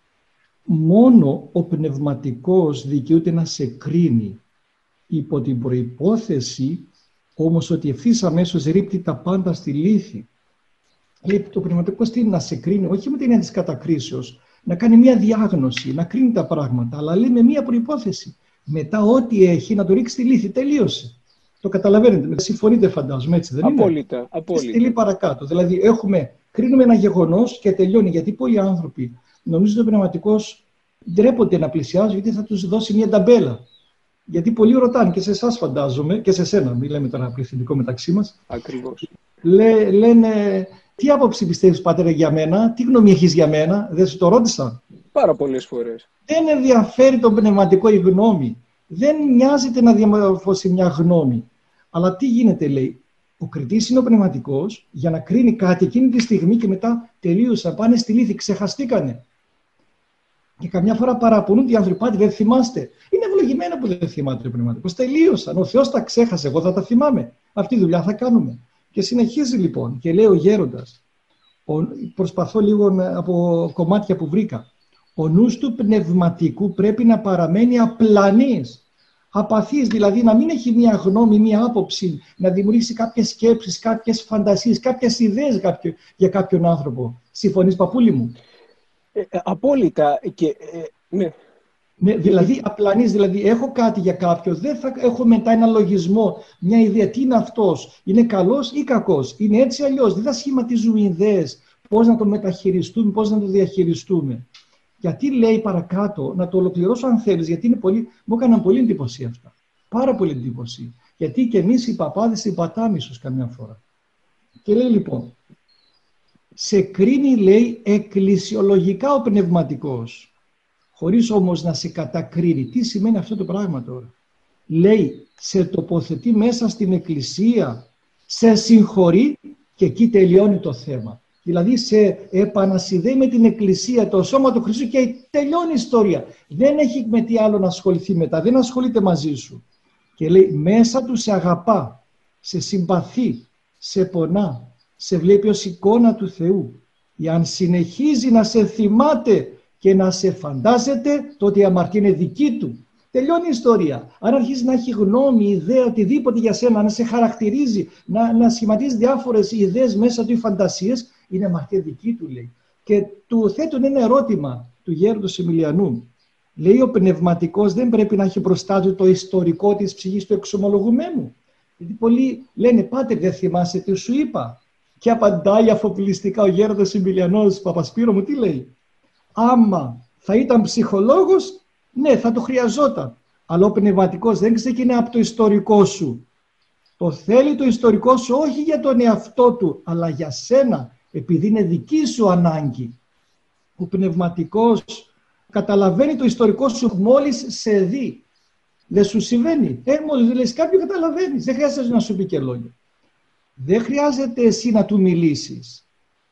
Speaker 1: μόνο ο πνευματικός δικαιούται να σε κρίνει, υπό την προϋπόθεση όμως ότι ευθύς αμέσως ρίπτει τα πάντα στη λύθη. Λέει, το πνευματικό τι είναι? Να σε κρίνει, όχι με την έννοια της κατακρίσεως, να κάνει μια διάγνωση, να κρίνει τα πράγματα, αλλά λέει με μια προϋπόθεση. Μετά ό,τι έχει να το ρίξει στη λύθη, τελείωσε. Το καταλαβαίνετε, συμφωνείτε φαντάζομαι, έτσι δεν είναι?
Speaker 2: Απόλυτα, απόλυτα.
Speaker 1: Στείλει παρακάτω. Δηλαδή έχουμε, κρίνουμε ένα γεγονός και τελειώνει, γιατί πολλοί άνθρωποι νομίζουν ότι ο πνευματικός ντρέπονται να πλησιάζουν, γιατί θα τους δώσει μια ταμπέλα. Γιατί πολλοί ρωτάνε, και σε εσάς φαντάζομαι, και σε σένα, μην λέμε τώρα πληθυντικό μεταξύ μας.
Speaker 2: Ακριβώς.
Speaker 1: Λέ, λένε, τι άποψη πιστεύεις, Πατέρα, για μένα, τι γνώμη έχεις για μένα? Δεν σου το ρώτησα?
Speaker 2: Πάρα πολλές φορές.
Speaker 1: Δεν ενδιαφέρει τον πνευματικό η γνώμη. Δεν νοιάζεται να διαμορφώσει μια γνώμη. Αλλά τι γίνεται, λέει, ο κριτής είναι ο πνευματικός για να κρίνει κάτι εκείνη τη στιγμή και μετά τελείωσαν, πάνε στη λύθη, ξεχαστήκανε. Και καμιά φορά παραπονούν οι άνθρωποι, πάτε, δεν θυμάστε. Είναι ευλογημένο που δεν θυμάται ο πνευματικός. Τελείωσαν. Ο Θεός τα ξέχασε. Εγώ θα τα θυμάμαι. Αυτή τη δουλειά θα κάνουμε. Και συνεχίζει λοιπόν και λέει ο γέροντας, ο, προσπαθώ λίγο από κομμάτια που βρήκα. Ο νους του πνευματικού πρέπει να παραμένει απλανής. Απαθής, δηλαδή να μην έχει μία γνώμη, μία άποψη, να δημιουργήσει κάποιες σκέψεις, κάποιες φαντασίες, κάποιες ιδέες κάποιο, για κάποιον άνθρωπο. Συμφωνείς, παππούλη μου?
Speaker 2: Ε, απόλυτα. Και, ε, ναι.
Speaker 1: Ναι, δηλαδή απλανής, δηλαδή έχω κάτι για κάποιον, δεν θα έχω μετά ένα λογισμό, μια ιδέα, τι είναι αυτός, είναι καλός ή κακός, είναι έτσι αλλιώς, δεν θα σχηματίζουμε ιδέες, πώς να το μεταχειριστούμε, πώς να το διαχειριστούμε. Γιατί λέει παρακάτω, να το ολοκληρώσω αν θέλεις, γιατί είναι πολύ, μου έκαναν πολύ εντύπωση αυτά, πάρα πολύ εντύπωση, γιατί και εμείς οι παπάδες συμπατάμε ίσως καμιά φορά. Και λέει λοιπόν, σε κρίνει, λέει, εκκλησιολογικά ο πνευματικός, χωρίς όμως να σε κατακρίνει. Τι σημαίνει αυτό το πράγμα τώρα? Λέει, σε τοποθετεί μέσα στην εκκλησία, σε συγχωρεί και εκεί τελειώνει το θέμα. Δηλαδή σε επανασυνδέει με την εκκλησία, το σώμα του Χριστού και τελειώνει η ιστορία. Δεν έχει με τι άλλο να ασχοληθεί μετά, δεν ασχολείται μαζί σου. Και λέει, μέσα του σε αγαπά, σε συμπαθεί, σε πονά, σε βλέπει ως εικόνα του Θεού. Εάν συνεχίζει να σε θυμάται και να σε φαντάζεται, τότε η αμαρτία είναι δική του. Τελειώνει η ιστορία. Αν αρχίζει να έχει γνώμη, ιδέα, οτιδήποτε για σένα, να σε χαρακτηρίζει, να, να σχηματίζει διάφορες ιδέες μέσα του ή φαντασίες, είναι αμαρτία δική του, λέει. Και του θέτουν ένα ερώτημα του γέροντος Εμιλιανού. Λέει, ο πνευματικός δεν πρέπει να έχει μπροστά του το ιστορικό της ψυχής του εξομολογουμένου. Γιατί πολλοί λένε, πάτερ, δεν θυμάσαι τι σου είπα? Και απαντάει αφοπλιστικά ο γέροντος Εμιλιανός, Παπασπύρο μου, τι λέει? Άμα θα ήταν ψυχολόγος, ναι, θα το χρειαζόταν. Αλλά ο πνευματικός δεν ξεκινάει από το ιστορικό σου. Το θέλει το ιστορικό σου όχι για τον εαυτό του, αλλά για σένα, επειδή είναι δική σου ανάγκη. Ο πνευματικός καταλαβαίνει το ιστορικό σου μόλις σε δει. Δεν σου συμβαίνει? Ε, μόλις λες κάποιο καταλαβαίνεις. Δεν χρειάζεται να σου πει και λόγια. Δεν χρειάζεται εσύ να του μιλήσεις.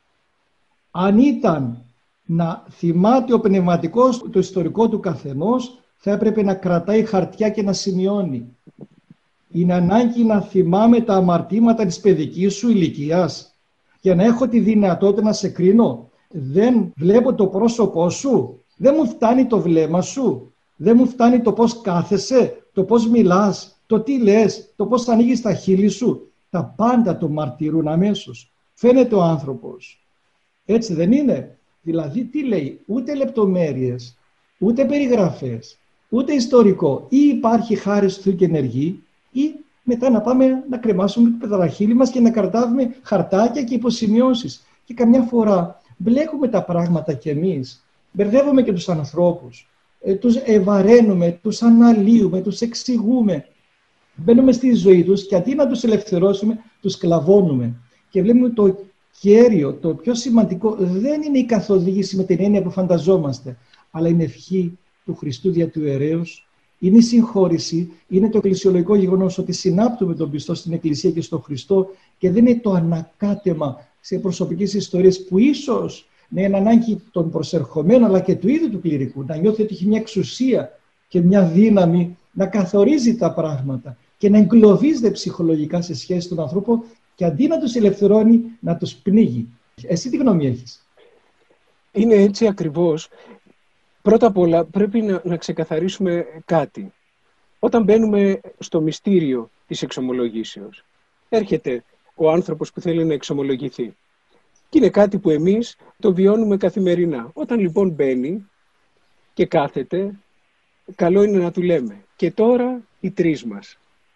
Speaker 1: Αν ήταν να θυμάται ο πνευματικός το ιστορικό του καθενός, θα έπρεπε να κρατάει χαρτιά και να σημειώνει. Είναι ανάγκη να θυμάμαι τα αμαρτήματα της παιδικής σου ηλικίας για να έχω τη δυνατότητα να σε κρίνω. Δεν βλέπω το πρόσωπό σου, δεν μου φτάνει το βλέμμα σου, δεν μου φτάνει το πώς κάθεσαι, το πώς μιλάς, το τι λες, το πώς ανοίγεις τα χείλη σου. Τα πάντα το μαρτυρούν αμέσως. Φαίνεται ο άνθρωπος. Έτσι δεν είναι? Δηλαδή, τι λέει, ούτε λεπτομέρειες, ούτε περιγραφές, ούτε ιστορικό. Ή υπάρχει χάρη του Θεού και ενεργεί, ή μετά να πάμε να κρεμάσουμε το πετραχύλι μας και να κρατάμε χαρτάκια και υποσημειώσεις. Και καμιά φορά μπλέκουμε τα πράγματα κι εμείς, μπερδεύουμε και τους ανθρώπους, ε, τους ευαραίνουμε, τους αναλύουμε, τους εξηγούμε. Μπαίνουμε στη ζωή τους και αντί να τους ελευθερώσουμε, τους κλαβώνουμε. Και βλέπουμε το κέριο, το πιο σημαντικό, δεν είναι η καθοδήγηση με την έννοια που φανταζόμαστε, αλλά είναι ευχή του Χριστού δια του ιερέως, είναι η συγχώρηση, είναι το εκκλησιολογικό γεγονός ότι συνάπτουμε τον πιστό στην Εκκλησία και στον Χριστό και δεν είναι το ανακάτεμα σε προσωπικές ιστορίες που ίσως να είναι ανάγκη των προσερχομένων αλλά και του ίδιου του κληρικού, να νιώθει ότι έχει μια εξουσία και μια δύναμη να καθορίζει τα πράγματα και να εγκλωβίζεται ψυχολογικά σε σχέση με τον άνθρωπο και αντί να τους ελευθερώνει, να τους πνίγει. Εσύ τι γνώμη έχεις?
Speaker 2: Είναι έτσι ακριβώς. Πρώτα απ' όλα πρέπει να, να ξεκαθαρίσουμε κάτι. Όταν μπαίνουμε στο μυστήριο της εξομολογήσεως, έρχεται ο άνθρωπος που θέλει να εξομολογηθεί. Και είναι κάτι που εμείς το βιώνουμε καθημερινά. Όταν λοιπόν μπαίνει και κάθεται, καλό είναι να του λέμε και τώρα οι τρεις μας.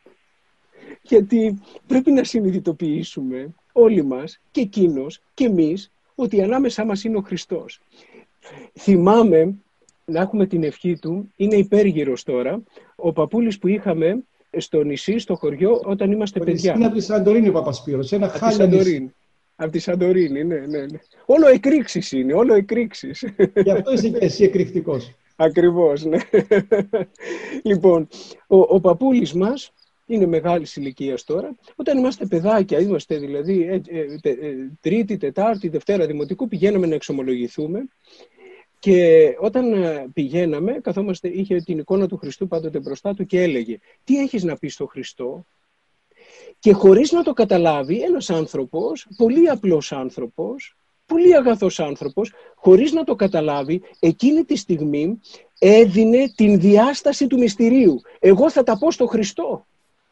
Speaker 2: Γιατί πρέπει να συνειδητοποιήσουμε όλοι μας, και εκείνος και εμείς, ότι ανάμεσά μας είναι ο Χριστός. Θυμάμαι να έχουμε την ευχή του, είναι υπέργυρος τώρα, ο παππούλης που είχαμε στο νησί, στο χωριό, όταν είμαστε ο παιδιά.
Speaker 1: Είναι από τη Σαντορίνη ο Παπασπύρος, ένα χάλια νησί.
Speaker 2: Από τη Σαντορίνη, ναι, ναι, ναι. Όλο εκρήξεις είναι, όλο εκρήξεις.
Speaker 1: Γι' αυτό είσαι και εσύ εκρηκτικός.
Speaker 2: Ακριβώς, ναι. Λοιπόν, ο, ο παππούλης μας είναι μεγάλης ηλικίας τώρα. Όταν είμαστε παιδάκια, είμαστε δηλαδή ε, ε, ε, ε, Τρίτη, Τετάρτη, Δευτέρα Δημοτικού, πηγαίναμε να εξομολογηθούμε. Και όταν πηγαίναμε, καθόμαστε, είχε την εικόνα του Χριστού πάντοτε μπροστά του και έλεγε «Τι έχεις να πεις στο Χριστό?» Και χωρίς να το καταλάβει, ένας άνθρωπος, πολύ απλός άνθρωπος, πολύ αγαθός άνθρωπος, χωρίς να το καταλάβει, εκείνη τη στιγμή έδινε την διάσταση του μυστηρίου. Εγώ θα τα πω στο Χριστό.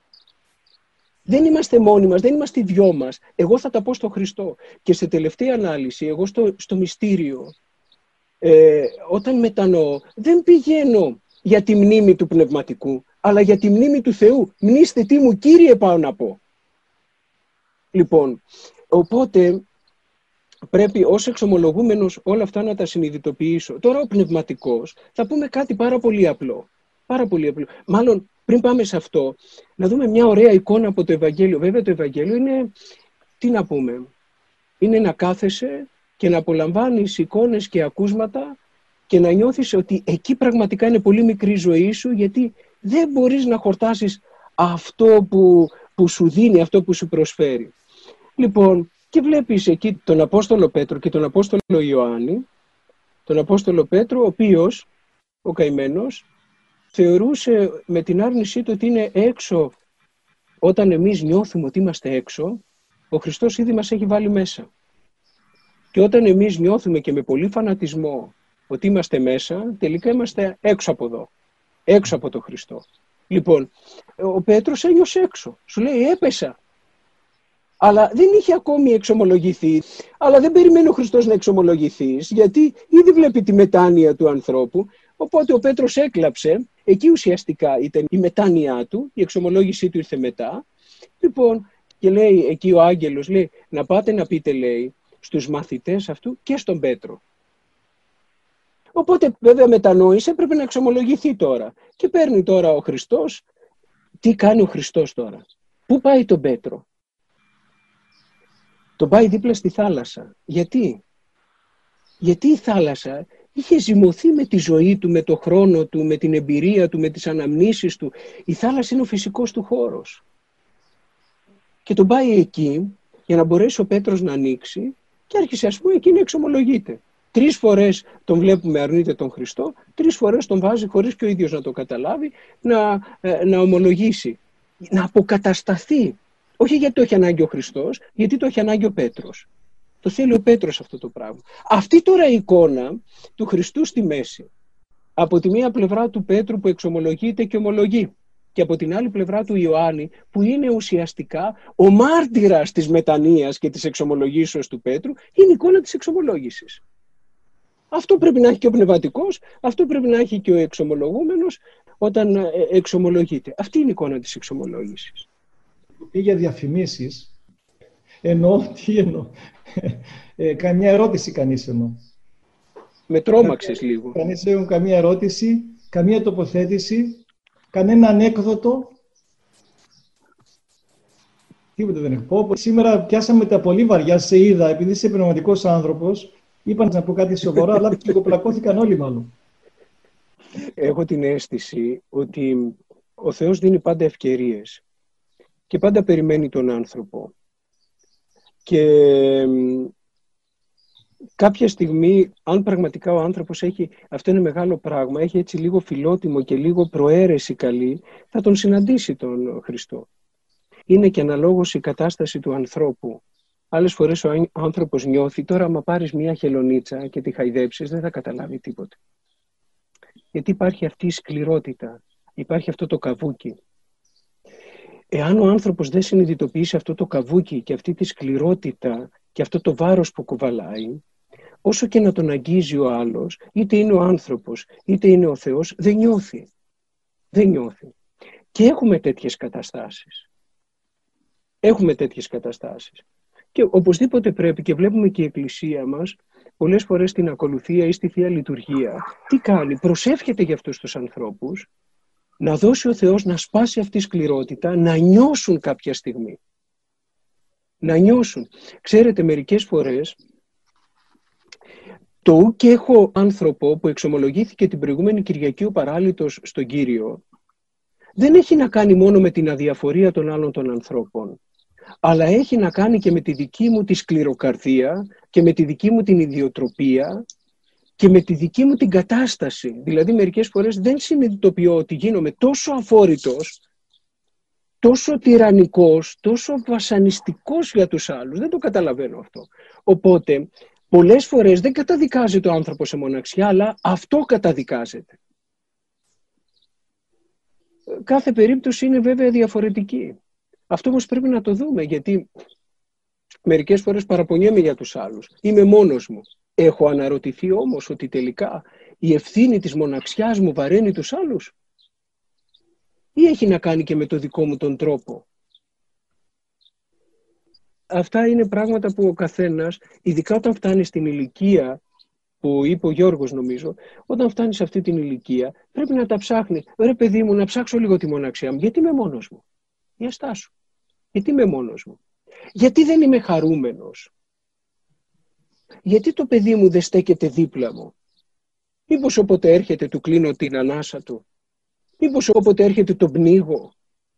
Speaker 2: Δεν είμαστε μόνοι μας, δεν είμαστε οι δυο μας. Εγώ θα τα πω στο Χριστό. Και σε τελευταία ανάλυση, εγώ στο, στο μυστήριο, ε, όταν μετανοώ, δεν πηγαίνω για τη μνήμη του πνευματικού, αλλά για τη μνήμη του Θεού. Μνήστε τι μου, Κύριε, πάω να πω. Λοιπόν, οπότε πρέπει ως εξομολογούμενος όλα αυτά να τα συνειδητοποιήσω. Τώρα ο πνευματικός θα πούμε κάτι πάρα πολύ απλό. Πάρα πολύ απλό. Μάλλον πριν πάμε σε αυτό, να δούμε μια ωραία εικόνα από το Ευαγγέλιο. Βέβαια το Ευαγγέλιο είναι, τι να πούμε, είναι να κάθεσαι και να απολαμβάνεις εικόνες και ακούσματα και να νιώθεις ότι εκεί πραγματικά είναι πολύ μικρή η ζωή σου, γιατί δεν μπορείς να χορτάσεις αυτό που, που σου δίνει, αυτό που σου προσφέρει. Λοιπόν, και βλέπεις εκεί τον Απόστολο Πέτρο και τον Απόστολο Ιωάννη, τον Απόστολο Πέτρο, ο οποίος, ο καημένος, θεωρούσε με την άρνησή του ότι είναι έξω. Όταν εμείς νιώθουμε ότι είμαστε έξω, ο Χριστός ήδη μας έχει βάλει μέσα. Και όταν εμείς νιώθουμε και με πολύ φανατισμό ότι είμαστε μέσα, τελικά είμαστε έξω από εδώ, έξω από τον Χριστό. Λοιπόν, ο Πέτρος ένιωσε έξω. Σου λέει έπεσα. Αλλά δεν είχε ακόμη εξομολογηθεί. Αλλά δεν περιμένει ο Χριστός να εξομολογηθείς, γιατί ήδη βλέπει τη μετάνοια του ανθρώπου. Οπότε ο Πέτρος έκλαψε. Εκεί ουσιαστικά ήταν η μετάνοιά του, η εξομολόγησή του ήρθε μετά. Λοιπόν, και λέει εκεί ο άγγελος, λέει, να πάτε να πείτε, λέει, στους μαθητές αυτού και στον Πέτρο. Οπότε βέβαια μετανόησε, πρέπει να εξομολογηθεί τώρα. Και παίρνει τώρα ο Χριστός. Τι κάνει ο Χριστός τώρα? Πού πάει τον Πέτρο? Τον πάει δίπλα στη θάλασσα. Γιατί? Γιατί η θάλασσα είχε ζυμωθεί με τη ζωή του, με το χρόνο του, με την εμπειρία του, με τις αναμνήσεις του. Η θάλασσα είναι ο φυσικός του χώρος. Και τον πάει εκεί για να μπορέσει ο Πέτρος να ανοίξει και άρχισε, ας πούμε, εκεί να εξομολογείται. Τρεις φορές τον βλέπουμε αρνείται τον Χριστό, τρεις φορές τον βάζει χωρίς και ο ίδιος να το καταλάβει, να, να ομολογήσει, να αποκατασταθεί. Όχι γιατί το έχει ανάγκη ο Χριστός, γιατί το έχει ανάγκη ο Πέτρος. Το θέλει ο Πέτρος αυτό το πράγμα. Αυτή τώρα η εικόνα του Χριστού στη μέση, από τη μία πλευρά του Πέτρου που εξομολογείται και ομολογεί, και από την άλλη πλευρά του Ιωάννη, που είναι ουσιαστικά ο μάρτυρας της μετανοίας και της εξομολογήσεως του Πέτρου, είναι η εικόνα της εξομολόγησης. Αυτό πρέπει να έχει και ο πνευματικός, αυτό πρέπει να έχει και ο εξομολογούμενος όταν εξομολογείται. Αυτή είναι η εικόνα της εξομολόγησης.
Speaker 1: Για διαφημίσεις, εννοώ, τι εννοώ, ε, καμιά ερώτηση κανείς εννοώ.
Speaker 2: Με τρόμαξες λίγο.
Speaker 1: Κανείς έχουν καμία ερώτηση, καμία τοποθέτηση, κανένα ανέκδοτο. Τίποτα δεν έχω πω. Σήμερα πιάσαμε τα πολύ βαριά, σε είδα, επειδή είσαι πνευματικός άνθρωπος, είπα να πω κάτι σοβαρό, αλλά πλακώθηκαν όλοι μάλλον.
Speaker 2: Έχω την αίσθηση ότι ο Θεός δίνει πάντα ευκαιρίες και πάντα περιμένει τον άνθρωπο. Και κάποια στιγμή, αν πραγματικά ο άνθρωπος έχει, αυτό είναι μεγάλο πράγμα, έχει έτσι λίγο φιλότιμο και λίγο προαίρεση καλή, θα τον συναντήσει τον Χριστό. Είναι και αναλόγως η κατάσταση του ανθρώπου. Άλλες φορές ο άνθρωπος νιώθει, τώρα άμα πάρεις μια χελονίτσα και τη χαϊδέψεις, δεν θα καταλάβει τίποτε. Γιατί υπάρχει αυτή η σκληρότητα, υπάρχει αυτό το καβούκι. Εάν ο άνθρωπος δεν συνειδητοποιήσει αυτό το καβούκι και αυτή τη σκληρότητα και αυτό το βάρος που κουβαλάει, όσο και να τον αγγίζει ο άλλος, είτε είναι ο άνθρωπος, είτε είναι ο Θεός, δεν νιώθει. Δεν νιώθει. Και έχουμε τέτοιες καταστάσεις. Έχουμε τέτοιες καταστάσεις. Και οπωσδήποτε πρέπει, και βλέπουμε και η Εκκλησία μας, πολλές φορές στην ακολουθία ή στη Θεία Λειτουργία, τι κάνει, προσεύχεται για αυτούς τους ανθρώπους, να δώσει ο Θεός να σπάσει αυτή η σκληρότητα, να νιώσουν κάποια στιγμή. Να νιώσουν. Ξέρετε, μερικές φορές, το ου και έχω άνθρωπο που εξομολογήθηκε την προηγούμενη Κυριακή ο παράλυτος στον Κύριο, δεν έχει να κάνει μόνο με την αδιαφορία των άλλων των ανθρώπων, αλλά έχει να κάνει και με τη δική μου τη σκληροκαρδία και με τη δική μου την ιδιοτροπία και με τη δική μου την κατάσταση. Δηλαδή μερικές φορές δεν συνειδητοποιώ ότι γίνομαι τόσο αφόρητος, τόσο τυραννικός, τόσο βασανιστικός για τους άλλους. Δεν το καταλαβαίνω αυτό. Οπότε πολλές φορές δεν καταδικάζεται ο άνθρωπος σε μοναξιά, αλλά αυτό καταδικάζεται. Κάθε περίπτωση είναι βέβαια διαφορετική. Αυτό όμως πρέπει να το δούμε, γιατί μερικές φορές παραπονιέμαι για τους άλλους. Είμαι μόνος μου. Έχω αναρωτηθεί όμως ότι τελικά η ευθύνη της μοναξιάς μου βαραίνει τους άλλους, ή έχει να κάνει και με το δικό μου τον τρόπο. Αυτά είναι πράγματα που ο καθένας, ειδικά όταν φτάνει στην ηλικία που είπε ο Γιώργος νομίζω, όταν φτάνει σε αυτή την ηλικία πρέπει να τα ψάχνει. Ρε παιδί μου, να ψάξω λίγο τη μοναξιά μου. Γιατί είμαι μόνος μου? Για στάσου. Γιατί είμαι μόνος μου? Γιατί δεν είμαι χαρούμενος? Γιατί το παιδί μου δεν στέκεται δίπλα μου? Μήπως όποτε έρχεται του κλείνω την ανάσα του? Μήπως όποτε έρχεται τον πνίγω?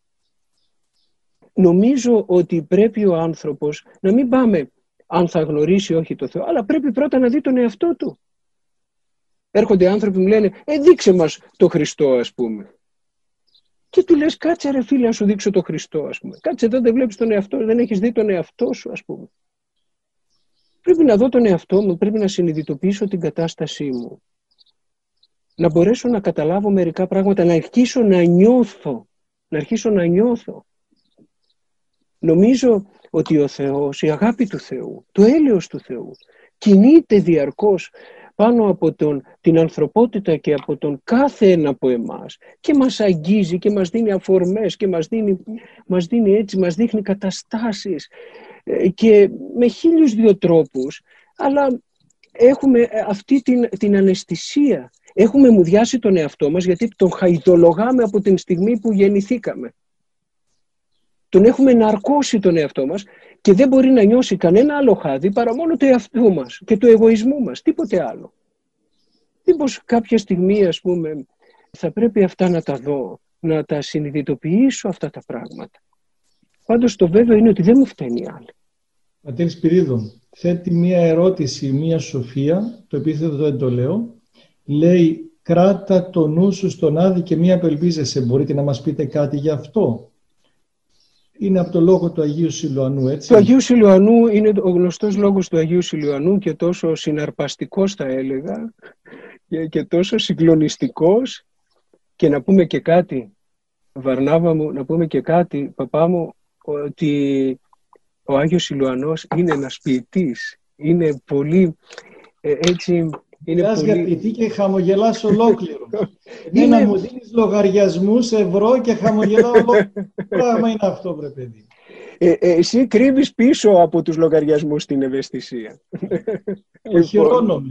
Speaker 2: Νομίζω ότι πρέπει ο άνθρωπος να μην πάμε αν θα γνωρίσει όχι το Θεό, αλλά πρέπει πρώτα να δει τον εαυτό του. Έρχονται άνθρωποι που μου λένε, ε, δείξε μας το Χριστό, ας πούμε. Και του λες, κάτσε ρε φίλε να σου δείξω το Χριστό, ας πούμε. Κάτσε εδώ, δεν βλέπεις τον εαυτό, δεν έχεις δει τον εαυτό σου, ας πούμε. Πρέπει να δω τον εαυτό μου, πρέπει να συνειδητοποιήσω την κατάστασή μου. Να μπορέσω να καταλάβω μερικά πράγματα, να αρχίσω να νιώθω. Να αρχίσω να νιώθω. Νομίζω ότι ο Θεός, η αγάπη του Θεού, το έλεος του Θεού, κινείται διαρκώς πάνω από τον, την ανθρωπότητα και από τον κάθε ένα από εμάς και μας αγγίζει και μας δίνει αφορμές και μας δίνει, μας δίνει έτσι, μας δείχνει καταστάσεις και με χίλιους δύο τρόπους, αλλά έχουμε αυτή την, την αναισθησία. Έχουμε μουδιάσει τον εαυτό μας γιατί τον χαϊδολογάμε από την στιγμή που γεννηθήκαμε. Τον έχουμε ναρκώσει τον εαυτό μας και δεν μπορεί να νιώσει κανένα άλλο χάδι παρά μόνο το εαυτό μας και το εγωισμού μας, τίποτε άλλο. Μήπως κάποια στιγμή, ας πούμε, θα πρέπει αυτά να τα δω, να τα συνειδητοποιήσω αυτά τα πράγματα. Πάντως το βέβαιο είναι ότι δεν μου φταίνει οι άλλοι.
Speaker 1: Πατήρ Σπυρίδων, θέτει μία ερώτηση, μία Σοφία, το επίθετο δεν το λέω, λέει κράτα το νου σου στον Άδη και μία απελπίζεσαι. Μπορείτε να μας πείτε κάτι γι' αυτό? Είναι από το λόγο του Αγίου Σιλουανού, έτσι.
Speaker 2: Το Αγίου Σιλουανού είναι ο γνωστός λόγος του Αγίου Σιλουανού και τόσο συναρπαστικός θα έλεγα και, και τόσο συγκλονιστικός. Και να πούμε και κάτι, Βαρνάβα μου, να πούμε και κάτι, παπά μου, ότι ο Άγιος Σιλουανός είναι ένας ποιητής. Είναι πολύ ε, έτσι Είναι
Speaker 1: Μιλάς
Speaker 2: πολύ...
Speaker 1: για ποιητή και χαμογελάς ολόκληρο. Είναι... να μου δίνεις λογαριασμούς ευρώ και χαμογελάω ολόκληρο. Πράγμα είναι αυτό, βρε παιδί.
Speaker 2: Ε, ε, εσύ κρύβεις πίσω από τους λογαριασμούς την ευαισθησία.
Speaker 1: Οχυρώνομαι.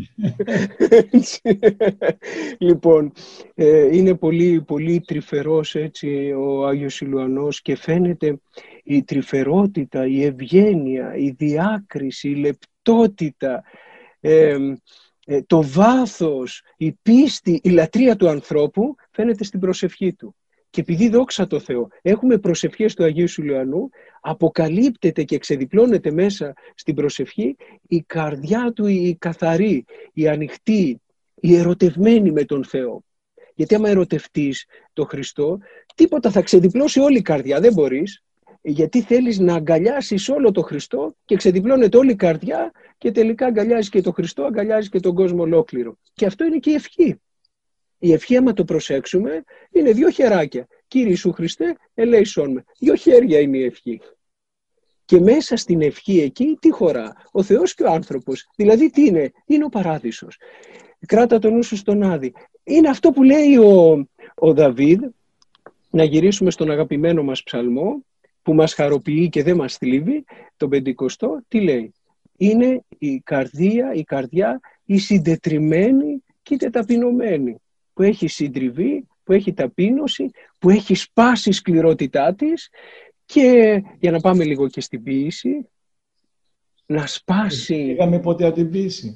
Speaker 2: Λοιπόν, ε, είναι πολύ, πολύ τρυφερός έτσι ο Άγιος Σιλουανός και φαίνεται η τρυφερότητα, η ευγένεια, η διάκριση, η λεπτότητα, ε, ε, το βάθος, η πίστη, η λατρεία του ανθρώπου φαίνεται στην προσευχή του. Και επειδή, δόξα τω Θεώ, έχουμε προσευχές του Αγίου Σιλουανού, αποκαλύπτεται και ξεδιπλώνεται μέσα στην προσευχή η καρδιά του, η καθαρή, η ανοιχτή, η ερωτευμένη με τον Θεό. Γιατί άμα ερωτευτείς τον Χριστό, τίποτα θα ξεδιπλώσει όλη η καρδιά, δεν μπορείς. Γιατί θέλεις να αγκαλιάσεις όλο τον Χριστό και ξεδιπλώνεται όλη η καρδιά και τελικά αγκαλιάζεις και τον Χριστό, αγκαλιάζεις και τον κόσμο ολόκληρο. Και αυτό είναι και η ευχή. Η ευχή, άμα το προσέξουμε, είναι δύο χεράκια. Κύριε Ιησού Χριστέ, ελέησόν με. Δύο χέρια είναι η ευχή. Και μέσα στην ευχή εκεί, τι χωρά? Ο Θεός και ο άνθρωπος. Δηλαδή τι είναι? Είναι ο παράδεισος. Κράτα τον νου σου στον Άδη. Είναι αυτό που λέει ο, ο Δαβίδ, να γυρίσουμε στον αγαπημένο μας ψαλμό, που μας χαροποιεί και δεν μας θλίβει, τον πεντηκοστό, τι λέει? Είναι η καρδία, η καρδιά, η συντετριμμένη και η ταπεινωμένη, που έχει συντριβή, που έχει ταπείνωση, που έχει σπάσει η σκληρότητά της και, για να πάμε λίγο και στην ποίηση, να σπάσει...
Speaker 1: Είχαμε ποτέ την ποίηση.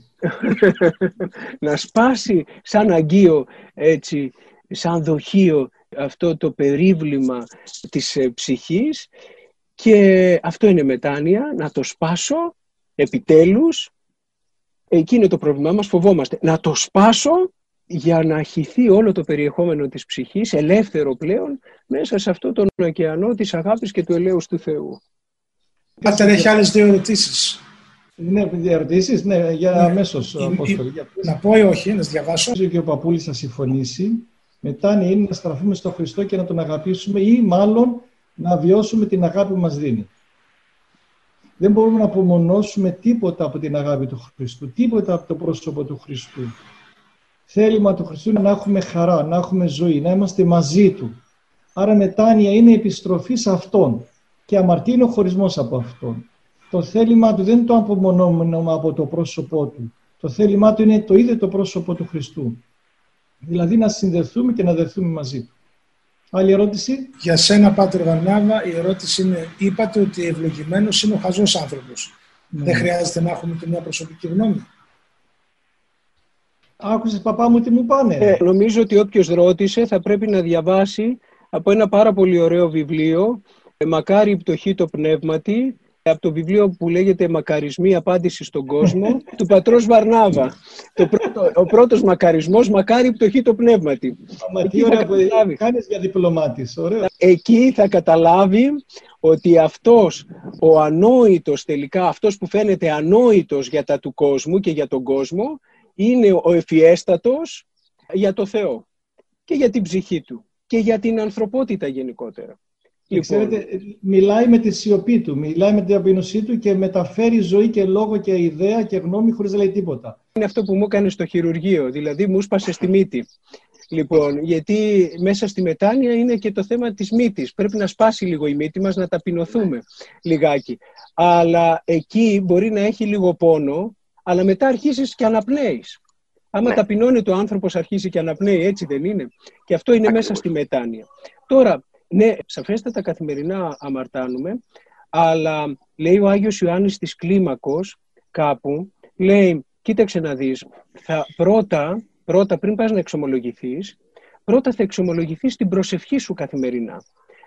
Speaker 2: να σπάσει σαν αγγείο, έτσι, σαν δοχείο, αυτό το περίβλημα της ψυχής, και αυτό είναι μετάνοια, να το σπάσω επιτέλους. Εκεί είναι το πρόβλημά μας, φοβόμαστε να το σπάσω για να χυθεί όλο το περιεχόμενο της ψυχής, ελεύθερο πλέον, μέσα σε αυτό τον ωκεανό της αγάπης και του ελέους του Θεού.
Speaker 3: Πάτερ, έχει άλλες δύο ερωτήσεις.
Speaker 1: Ναι, ερωτήσεις, ναι, για
Speaker 3: ναι.
Speaker 1: αμέσως.
Speaker 3: Η, η, να πω ή όχι, να διαβάσω.
Speaker 1: Και ο παππούλης θα συμφωνήσει. Μετάνοια είναι να στραφούμε στον Χριστό και να τον αγαπήσουμε, ή μάλλον να βιώσουμε την αγάπη που μας δίνει. Δεν μπορούμε να απομονώσουμε τίποτα από την αγάπη του Χριστού, τίποτα από το πρόσωπο του Χριστού. Θέλημα του Χριστού είναι να έχουμε χαρά, να έχουμε ζωή, να είμαστε μαζί Του. Άρα μετάνοια είναι η επιστροφή σε Αυτόν και αμαρτία είναι ο χωρισμός από Αυτόν. Το θέλημα Του δεν είναι το απομονώμενο από το πρόσωπό Του. Το θέλημά Του είναι το ίδιο το πρόσωπο του Χριστού. Δηλαδή να συνδεθούμε και να δεθούμε μαζί Του. Άλλη ερώτηση?
Speaker 3: Για σένα, Πάτερ Βαρνάβα, η ερώτηση είναι: είπατε ότι ευλογημένος είναι ο χαζός άνθρωπος. Ναι. Δεν χρειάζεται να έχουμε και μια προσωπική γνώμη?
Speaker 1: Άκουσες, παπά μου, τι μου πάνε?
Speaker 2: Ε, νομίζω ότι όποιος ρώτησε θα πρέπει να διαβάσει από ένα πάρα πολύ ωραίο βιβλίο, «Μακάρι η πτωχή το πνεύματι», από το βιβλίο που λέγεται «Μακαρισμοί, απάντηση στον κόσμο», του πατρός Βαρνάβα. Το πρώτο, ο πρώτος μακαρισμός, «Μακάρι η πτωχή το πνεύματι».
Speaker 1: Μα τι ωραία που κάνεις για διπλωμάτης, ωραίο.
Speaker 2: Εκεί θα καταλάβει ότι αυτός ο ανόητος τελικά, αυτός που φαίνεται ανόητος για τα του κόσμου και για τον κόσμο, είναι ο ευφιέστατος για το Θεό και για την ψυχή του και για την ανθρωπότητα γενικότερα.
Speaker 1: Και ξέρετε, μιλάει με τη σιωπή του, μιλάει με την ταπείνωσή του και μεταφέρει ζωή και λόγο και ιδέα και γνώμη χωρίς να λέει τίποτα.
Speaker 2: Είναι αυτό που μου έκανε στο χειρουργείο, δηλαδή μου σπάσε στη μύτη. Λοιπόν, γιατί μέσα στη μετάνοια είναι και το θέμα της μύτης. Πρέπει να σπάσει λίγο η μύτη μας, να ταπεινωθούμε λιγάκι. Αλλά εκεί μπορεί να έχει λίγο πόνο, αλλά μετά αρχίζεις και αναπνέεις. Άμα ναι. ταπεινώνεται ο άνθρωπος, αρχίζει και αναπνέει, έτσι δεν είναι? Και αυτό είναι Ακριβώς. Μέσα στη μετάνοια. Τώρα, ναι, σαφέστατα καθημερινά αμαρτάνουμε, αλλά λέει ο Άγιος Ιωάννης της Κλίμακος κάπου, λέει, κοίταξε να δεις, θα, πρώτα, πρώτα πριν πας να εξομολογηθείς, πρώτα θα εξομολογηθείς την προσευχή σου καθημερινά.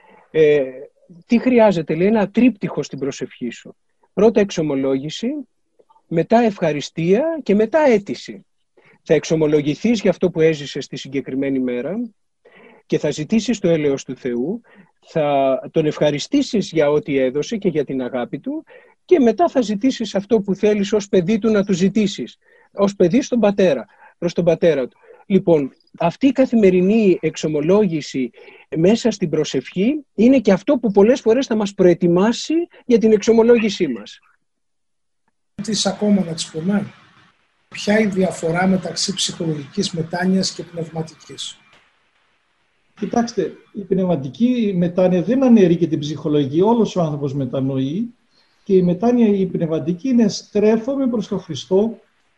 Speaker 2: Ε, τι χρειάζεται? Λέει ένα τρίπτυχο στην προσευχή σου. Πρώτα εξομολόγηση, μετά ευχαριστία και μετά αίτηση. Θα εξομολογηθείς για αυτό που έζησες στη συγκεκριμένη μέρα και θα ζητήσεις το έλεος του Θεού, θα τον ευχαριστήσεις για ό,τι έδωσε και για την αγάπη του και μετά θα ζητήσεις αυτό που θέλεις ως παιδί του να του ζητήσεις, ως παιδί στον πατέρα, προς τον πατέρα του. Λοιπόν, αυτή η καθημερινή εξομολόγηση μέσα στην προσευχή είναι και αυτό που πολλές φορές θα μας προετοιμάσει για την εξομολόγησή μας.
Speaker 3: Τι ακόμα να τις πούμε? ποια είναι η διαφορά μεταξύ ψυχολογικής μετάνοιας και πνευματικής?
Speaker 1: Κοιτάξτε, η πνευματική μετάνοια δεν αναιρεί και την ψυχολογική. Όλος ο άνθρωπος μετανοεί και η μετάνοια η πνευματική είναι στρέφομαι προς τον Χριστό,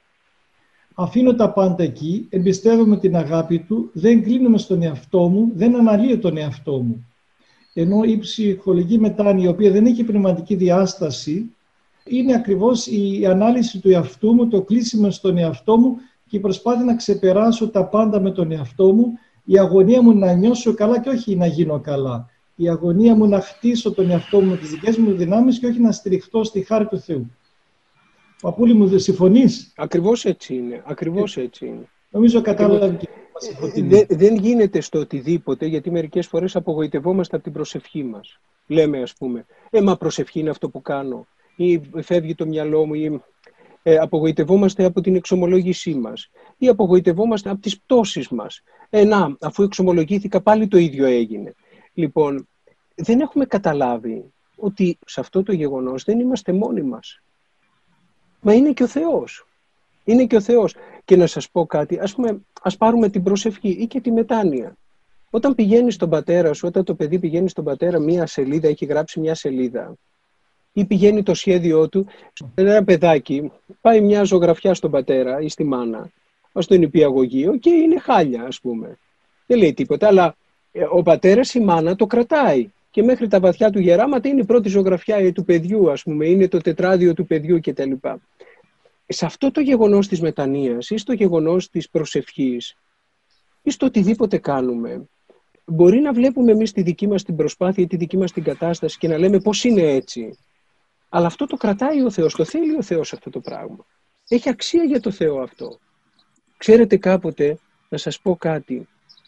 Speaker 1: αφήνω τα πάντα εκεί, εμπιστεύομαι την αγάπη Του, δεν κλείνομαι στον εαυτό μου, δεν αναλύω τον εαυτό μου. Ενώ η ψυχολογική μετάνοια, η οποία δεν έχει πνευματική διάσταση, είναι ακριβώς η ανάλυση του εαυτού μου, το κλείσιμο στον εαυτό μου και η προσπάθεια να ξεπεράσω τα πάντα με τον εαυτό μου, η αγωνία μου να νιώσω καλά και όχι να γίνω καλά. Η αγωνία μου να χτίσω τον εαυτό μου με τις δικές μου δυνάμεις και όχι να στηριχτώ στη χάρη του Θεού. Παππούλη μου, δεν συμφωνείς?
Speaker 2: Ακριβώς έτσι είναι. Ακριβώς έτσι είναι.
Speaker 1: Νομίζω κατάλαβα και
Speaker 2: δεν, δεν γίνεται στο οτιδήποτε, γιατί μερικές φορές απογοητευόμαστε από την προσευχή μας. Λέμε, ας πούμε, ε, μα προσευχή είναι αυτό που κάνω, ή φεύγει το μυαλό μου, ή ε, απογοητευόμαστε από την εξομολόγησή μας, ή απογοητευόμαστε από τις πτώσεις μας. Ε, να, αφού εξομολογήθηκα πάλι το ίδιο έγινε. Λοιπόν, δεν έχουμε καταλάβει ότι σε αυτό το γεγονός δεν είμαστε μόνοι μας. Μα είναι και ο Θεός. Είναι και ο Θεός. Και να σας πω κάτι, ας πούμε, ας πάρουμε την προσευχή ή και τη μετάνοια. Όταν πηγαίνεις στον πατέρα σου, όταν το παιδί πηγαίνει στον πατέρα μία σελίδα, έχει γράψει μία σελίδα, ή πηγαίνει το σχέδιό του, ένα παιδάκι πάει μια ζωγραφιά στον πατέρα ή στη μάνα, ως το νηπιαγωγείο και είναι χάλια, ας πούμε. Δεν λέει τίποτα, αλλά ο πατέρας ή η μάνα το κρατάει. Και μέχρι τα βαθιά του γεράματα είναι η πρώτη ζωγραφιά του παιδιού, ας πούμε, είναι το τετράδιο του παιδιού κτλ. Σε αυτό το γεγονός της μετανοίας ή στο γεγονός της προσευχής ή στο οτιδήποτε κάνουμε, μπορεί να βλέπουμε εμείς τη δική μας την προσπάθεια ή τη δική μας την κατάσταση και να λέμε πώς είναι έτσι. Αλλά αυτό το κρατάει ο Θεός, το θέλει ο Θεός αυτό το πράγμα. Έχει αξία για το Θεό αυτό. Ξέρετε, κάποτε, να σας πω κάτι,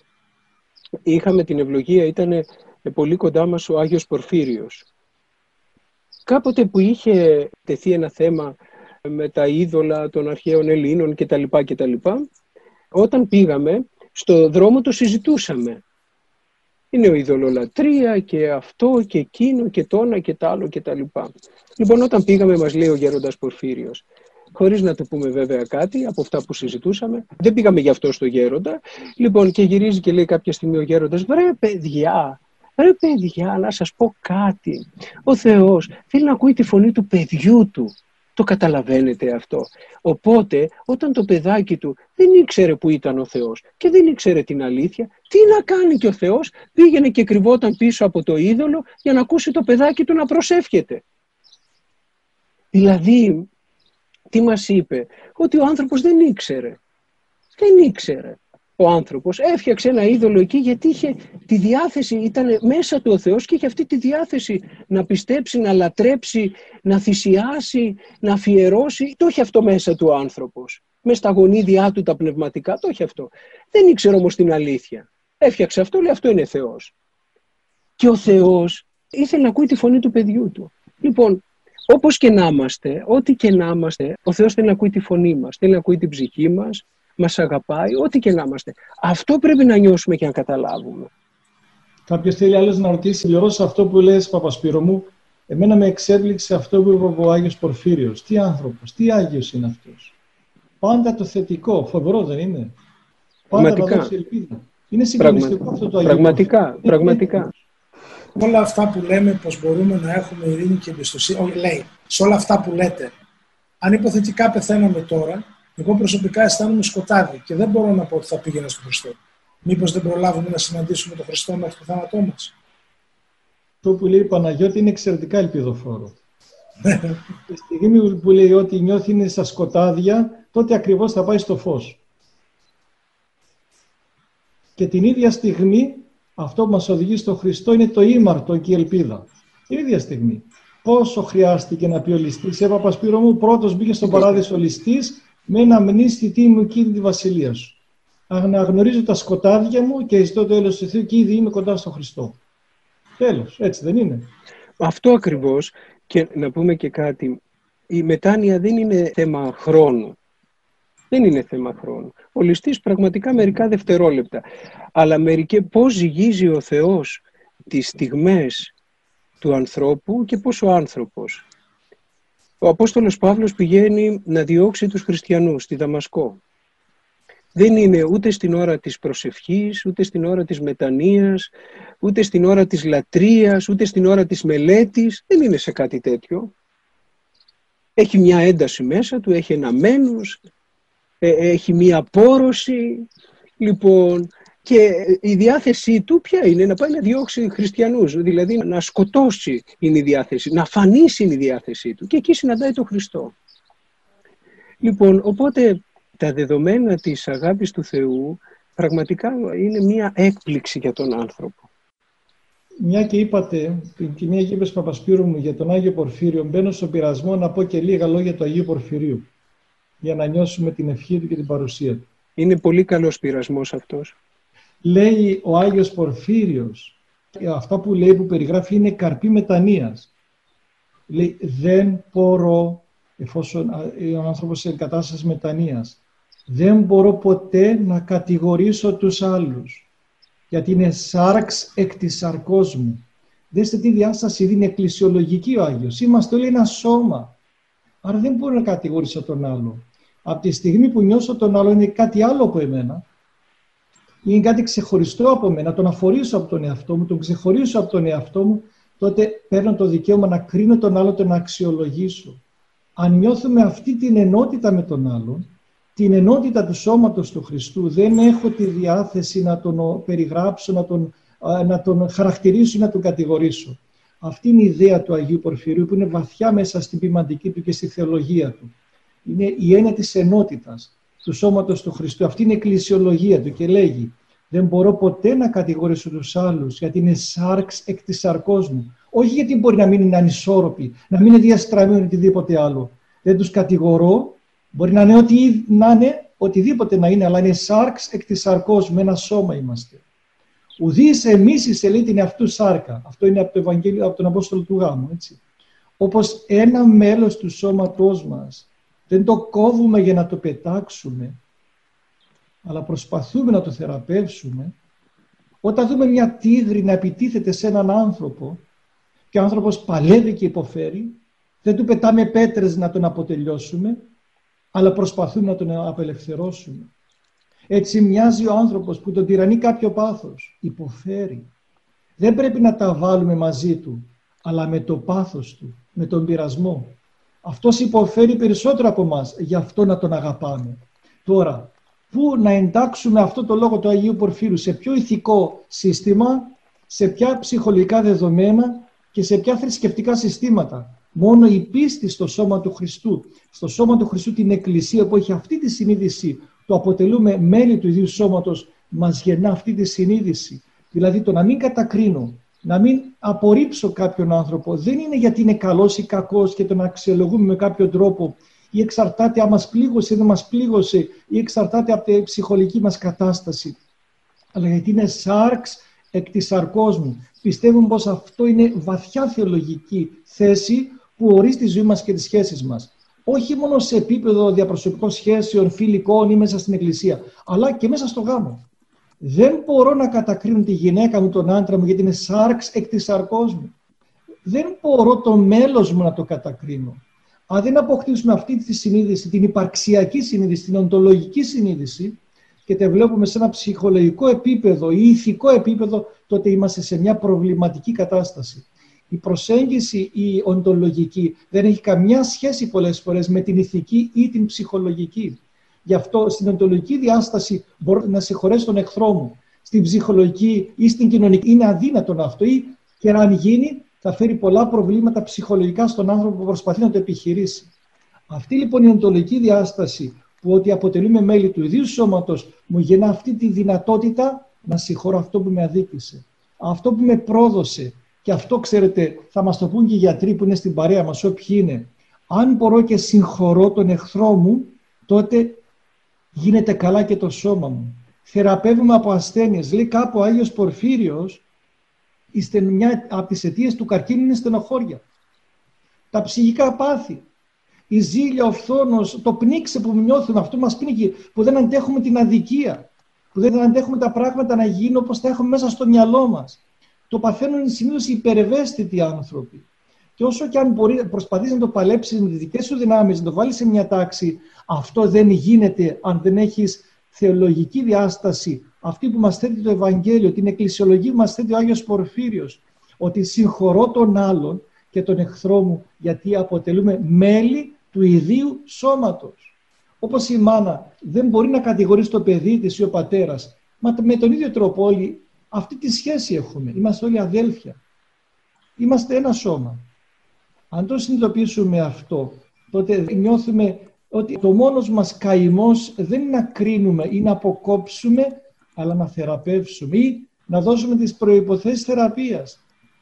Speaker 2: είχαμε την ευλογία, ήταν πολύ κοντά μας ο Άγιος Πορφύριος. Κάποτε που είχε τεθεί ένα θέμα με τα είδωλα των αρχαίων Ελλήνων κτλ. κτλ. Όταν πήγαμε, στο δρόμο το συζητούσαμε. Είναι ο ειδωλολατρία και αυτό και εκείνο και το ένα και το άλλο κτλ. Λοιπόν, όταν πήγαμε, μας λέει ο γέροντας Πορφύριος, χωρίς να του πούμε βέβαια κάτι από αυτά που συζητούσαμε, δεν πήγαμε γι' αυτό στο γέροντα. Λοιπόν, και γυρίζει και λέει κάποια στιγμή ο γέροντας, βρε παιδιά, ρε παιδιά, να σας πω κάτι. Ο Θεός θέλει να ακούει τη φωνή του παιδιού του. Το καταλαβαίνετε αυτό? Οπότε, όταν το παιδάκι του δεν ήξερε που ήταν ο Θεός και δεν ήξερε την αλήθεια, τι να κάνει και ο Θεός? Πήγαινε και κρυβόταν πίσω από το είδωλο για να ακούσει το παιδάκι του να προσεύχεται. Δηλαδή, τι μας είπε? Ότι ο άνθρωπος δεν ήξερε. Δεν ήξερε. Ο άνθρωπος έφτιαξε ένα είδωλο εκεί γιατί είχε τη διάθεση, ήταν μέσα του ο Θεός και είχε αυτή τη διάθεση να πιστέψει, να λατρέψει, να θυσιάσει, να αφιερώσει. Το είχε αυτό μέσα του ο άνθρωπος. Μες στα γονίδια του τα πνευματικά, το είχε αυτό. Δεν ήξερε όμως την αλήθεια. Έφτιαξε αυτό, λέει αυτό είναι Θεός. Και ο Θεός ήθελε να ακούει τη φωνή του παιδιού του. Λοιπόν, όπως και να είμαστε, ό,τι και να είμαστε, ο Θεός θέλει να ακούει τη φωνή μας, θέλει να ακούει την ψυχή μας, μας αγαπάει, ό,τι και να είμαστε. Αυτό πρέπει να νιώσουμε και να καταλάβουμε.
Speaker 1: Κάποιος θέλει άλλος να ρωτήσει, συμπληρώσω αυτό που λες, Παπασπύρο μου. Εμένα με εξέπληξε αυτό που είπε ο Άγιος Πορφύριος. Τι άνθρωπος, τι Άγιος είναι αυτός. Πάντα το θετικό, φοβερό δεν είναι? Πάντα να δώσει ελπίδα. Είναι συγκλονιστικό Πραγμα... αυτό το Άγιο.
Speaker 2: Πραγματικά, πραγματικά.
Speaker 3: Όλα αυτά που λέμε πως μπορούμε να έχουμε ειρήνη και εμπιστοσύνη, λέει, σε όλα αυτά που λέτε, αν υποθετικά πεθαίναμε τώρα, εγώ προσωπικά αισθάνομαι σκοτάδι και δεν μπορώ να πω ότι θα πήγαινα στον Χριστό. Μήπως δεν προλάβουμε να συναντήσουμε τον Χριστό μέχρι το θάνατό μας?
Speaker 1: Το που λέει η Παναγιώτη είναι εξαιρετικά ελπιδοφόρο. Τη στιγμή που λέει ότι νιώθει είναι στα σκοτάδια, τότε ακριβώς θα πάει στο φως. Και την ίδια στιγμή, αυτό που μας οδηγεί στον Χριστό είναι το ήμαρτο και η ελπίδα. Την ίδια στιγμή. Πόσο χρειάστηκε να πει ο ληστής? Ε, Παπασπύρο μου, πρώτος μπήκε στον παράδεισο ο ληστής με ένα μνήστη τι μου εκείνη τη βασιλεία σου. Αναγνωρίζω τα σκοτάδια μου και ζητώ το έλεος του Θεού και ήδη είμαι κοντά στον Χριστό. Τέλος, έτσι δεν είναι?
Speaker 2: Αυτό ακριβώς. Και να πούμε και κάτι. Η μετάνοια δεν είναι θέμα χρόνου. Δεν είναι θέμα χρόνου. Ο ληστής πραγματικά μερικά δευτερόλεπτα. Αλλά μερικέ, πώς ζυγίζει ο Θεός τις στιγμές του ανθρώπου και πώς ο άνθρωπος. Ο Απόστολος Παύλος πηγαίνει να διώξει τους χριστιανούς στη Δαμασκό. Δεν είναι ούτε στην ώρα της προσευχής, ούτε στην ώρα της μετανοίας, ούτε στην ώρα της λατρείας, ούτε στην ώρα της μελέτης. Δεν είναι σε κάτι τέτοιο. Έχει μια ένταση μέσα του, έχει ένα μένος, έχει μια πόρωση. Λοιπόν, και η διάθεσή του ποια είναι? Να πάει να διώξει χριστιανούς, δηλαδή να σκοτώσει είναι η διάθεση, να φανίσει είναι η διάθεσή του. Και εκεί συναντάει τον Χριστό. Λοιπόν, οπότε τα δεδομένα της αγάπης του Θεού πραγματικά είναι μια έκπληξη για τον άνθρωπο.
Speaker 1: Μια και είπατε, την κοινή Αγίπες Παπασπύρου μου για τον Άγιο Πορφύριο, μπαίνω στον πειρασμό να πω και λίγα λόγια του Αγίου Πορφυρίου, για να νιώσουμε την ευχή του και την παρουσία του.
Speaker 2: Είναι πολύ καλός πειρασμός αυτός.
Speaker 1: Λέει ο Άγιος Πορφύριος, αυτά που λέει, που περιγράφει, είναι καρπή μετανοίας. Λέει, δεν μπορώ, εφόσον ο άνθρωπος σε κατάσταση μετανοίας, δεν μπορώ ποτέ να κατηγορήσω τους άλλους, γιατί είναι σάρξ εκ της σαρκός μου. Δέστε τι διάσταση δίνει εκκλησιολογική ο Άγιος. Είμαστε όλοι ένα σώμα. Άρα δεν μπορώ να κατηγορήσω τον άλλο. Από τη στιγμή που νιώσω τον άλλο είναι κάτι άλλο από εμένα, είναι κάτι ξεχωριστό από μένα, τον αφορήσω από τον εαυτό μου, τον ξεχωρίσω από τον εαυτό μου, τότε παίρνω το δικαίωμα να κρίνω τον άλλο, τον να αξιολογήσω. Αν νιώθουμε αυτή την ενότητα με τον άλλον, την ενότητα του σώματος του Χριστού, δεν έχω τη διάθεση να τον περιγράψω, να τον, να τον χαρακτηρίσω ή να τον κατηγορήσω. Αυτή είναι η ιδέα του Αγίου Πορφυρίου, που είναι βαθιά μέσα στην ποιμαντική του και στη θεολογία του. Είναι η έννοια της ενότητας του σώματος του Χριστού. Αυτή είναι η εκκλησιολογία του και λέγει, δεν μπορώ ποτέ να κατηγορήσω τους άλλους, γιατί είναι σάρξ εκ της σαρκός μου. Όχι γιατί μπορεί να μην είναι ανισόρροποι, να μην είναι διαστραμμένοι οτιδήποτε άλλο. Δεν τους κατηγορώ, μπορεί να είναι, ότι, να είναι οτιδήποτε να είναι, αλλά είναι σάρξ εκ της σαρκός μου, ένα σώμα είμαστε. Ουδείς εμείς εισελεί την εαυτού σάρκα. Αυτό είναι από το Ευαγγέλιο, από τον Απόστολο του Γάμου. Έτσι. Όπως ένα μέλος του σώματός μας δεν το κόβουμε για να το πετάξουμε, αλλά προσπαθούμε να το θεραπεύσουμε. Όταν δούμε μια τίγρη να επιτίθεται σε έναν άνθρωπο και ο άνθρωπος παλεύει και υποφέρει, δεν του πετάμε πέτρες να τον αποτελειώσουμε, αλλά προσπαθούμε να τον απελευθερώσουμε. Έτσι μοιάζει ο άνθρωπος που τον τυραννεί κάποιο πάθος, υποφέρει. Δεν πρέπει να τα βάλουμε μαζί του, αλλά με το πάθος του, με τον πειρασμό. Αυτός υποφέρει περισσότερο από μας, γι' αυτό να τον αγαπάμε. Τώρα, πού να εντάξουμε αυτό το λόγο του Αγίου Πορφύρου, σε ποιο ηθικό σύστημα, σε ποια ψυχολογικά δεδομένα και σε ποια θρησκευτικά συστήματα? Μόνο η πίστη στο σώμα του Χριστού, στο σώμα του Χριστού, την Εκκλησία που έχει αυτή τη συνείδηση, το αποτελούμε μέλη του ίδιου σώματος, μας γεννά αυτή τη συνείδηση. Δηλαδή το να μην κατακρίνω, να μην απορρίψω κάποιον άνθρωπο, δεν είναι γιατί είναι καλός ή κακός και τον αξιολογούμε με κάποιο τρόπο, ή εξαρτάται αν μας πλήγωσε ή δεν μας πλήγωσε, ή εξαρτάται από τη ψυχολογική μας κατάσταση, αλλά γιατί είναι σάρξ εκ της σαρκός μου. Πιστεύουμε πως αυτό είναι βαθιά θεολογική θέση που ορίζει τη ζωή μας και τις σχέσεις μας. Όχι μόνο σε επίπεδο διαπροσωπικών σχέσεων, φιλικών ή μέσα στην Εκκλησία, αλλά και μέσα στο γάμο. Δεν μπορώ να κατακρίνω τη γυναίκα μου, τον άντρα μου, γιατί είναι σάρξ εκ της σαρκός μου. Δεν μπορώ το μέλος μου να το κατακρίνω. Αν δεν αποκτήσουμε αυτή τη συνείδηση, την υπαρξιακή συνείδηση, την οντολογική συνείδηση, και τα βλέπουμε σε ένα ψυχολογικό επίπεδο ή ηθικό επίπεδο, τότε είμαστε σε μια προβληματική κατάσταση. Η προσέγγιση η οντολογική δεν έχει καμιά σχέση πολλές φορές με την ηθική ή την ψυχολογική. Γι' αυτό στην οντολογική διάσταση μπορώ να συγχωρέσω τον εχθρό μου. Στην ψυχολογική ή στην κοινωνική είναι αδύνατον αυτό, ή και αν γίνει θα φέρει πολλά προβλήματα ψυχολογικά στον άνθρωπο που προσπαθεί να το επιχειρήσει. Αυτή λοιπόν η οντολογική διάσταση, που ότι αποτελούμε μέλη του ιδίου σώματος, μου γεννά αυτή τη δυνατότητα να συγχωρώ αυτό που με αδίκησε, αυτό που με πρόδωσε. Και αυτό, ξέρετε, θα μας το πούν και οι γιατροί που είναι στην παρέα μας, όποιοι είναι. Αν μπορώ και συγχωρώ τον εχθρό μου, τότε γίνεται καλά και το σώμα μου. Θεραπεύουμε από ασθένειες. Λέει κάπου ο Άγιος Πορφύριος, μια από τις αιτίες του καρκίνου είναι στενοχώρια. Τα ψυχικά πάθη, η ζήλια, ο φθόνος, το πνίξε που νιώθουμε, αυτό μας πνίγει, που δεν αντέχουμε την αδικία, που δεν αντέχουμε τα πράγματα να γίνουν όπως τα έχουμε μέσα στο μυαλό μας. Το παθαίνουν συνήθως οι υπερευαίσθητοι άνθρωποι. Και όσο και αν μπορεί, προσπαθείς να το παλέψεις με τις δικές σου δυνάμεις, να το βάλεις σε μια τάξη, αυτό δεν γίνεται αν δεν έχεις θεολογική διάσταση, αυτή που μας θέτει το Ευαγγέλιο, την εκκλησιολογία που μας θέτει ο Άγιος Πορφύριος, ότι συγχωρώ τον άλλον και τον εχθρό μου, γιατί αποτελούμε μέλη του ιδίου σώματος. Όπως η μάνα δεν μπορεί να κατηγορήσει το παιδί της ή ο πατέρας, μα με τον ίδιο τρόπο όλοι αυτή τη σχέση έχουμε. Είμαστε όλοι αδέλφια. Είμαστε ένα σώμα. Αν το συνειδητοποιήσουμε αυτό, τότε νιώθουμε ότι το μόνος μας καημός δεν είναι να κρίνουμε ή να αποκόψουμε, αλλά να θεραπεύσουμε ή να δώσουμε τις προϋποθέσεις θεραπείας.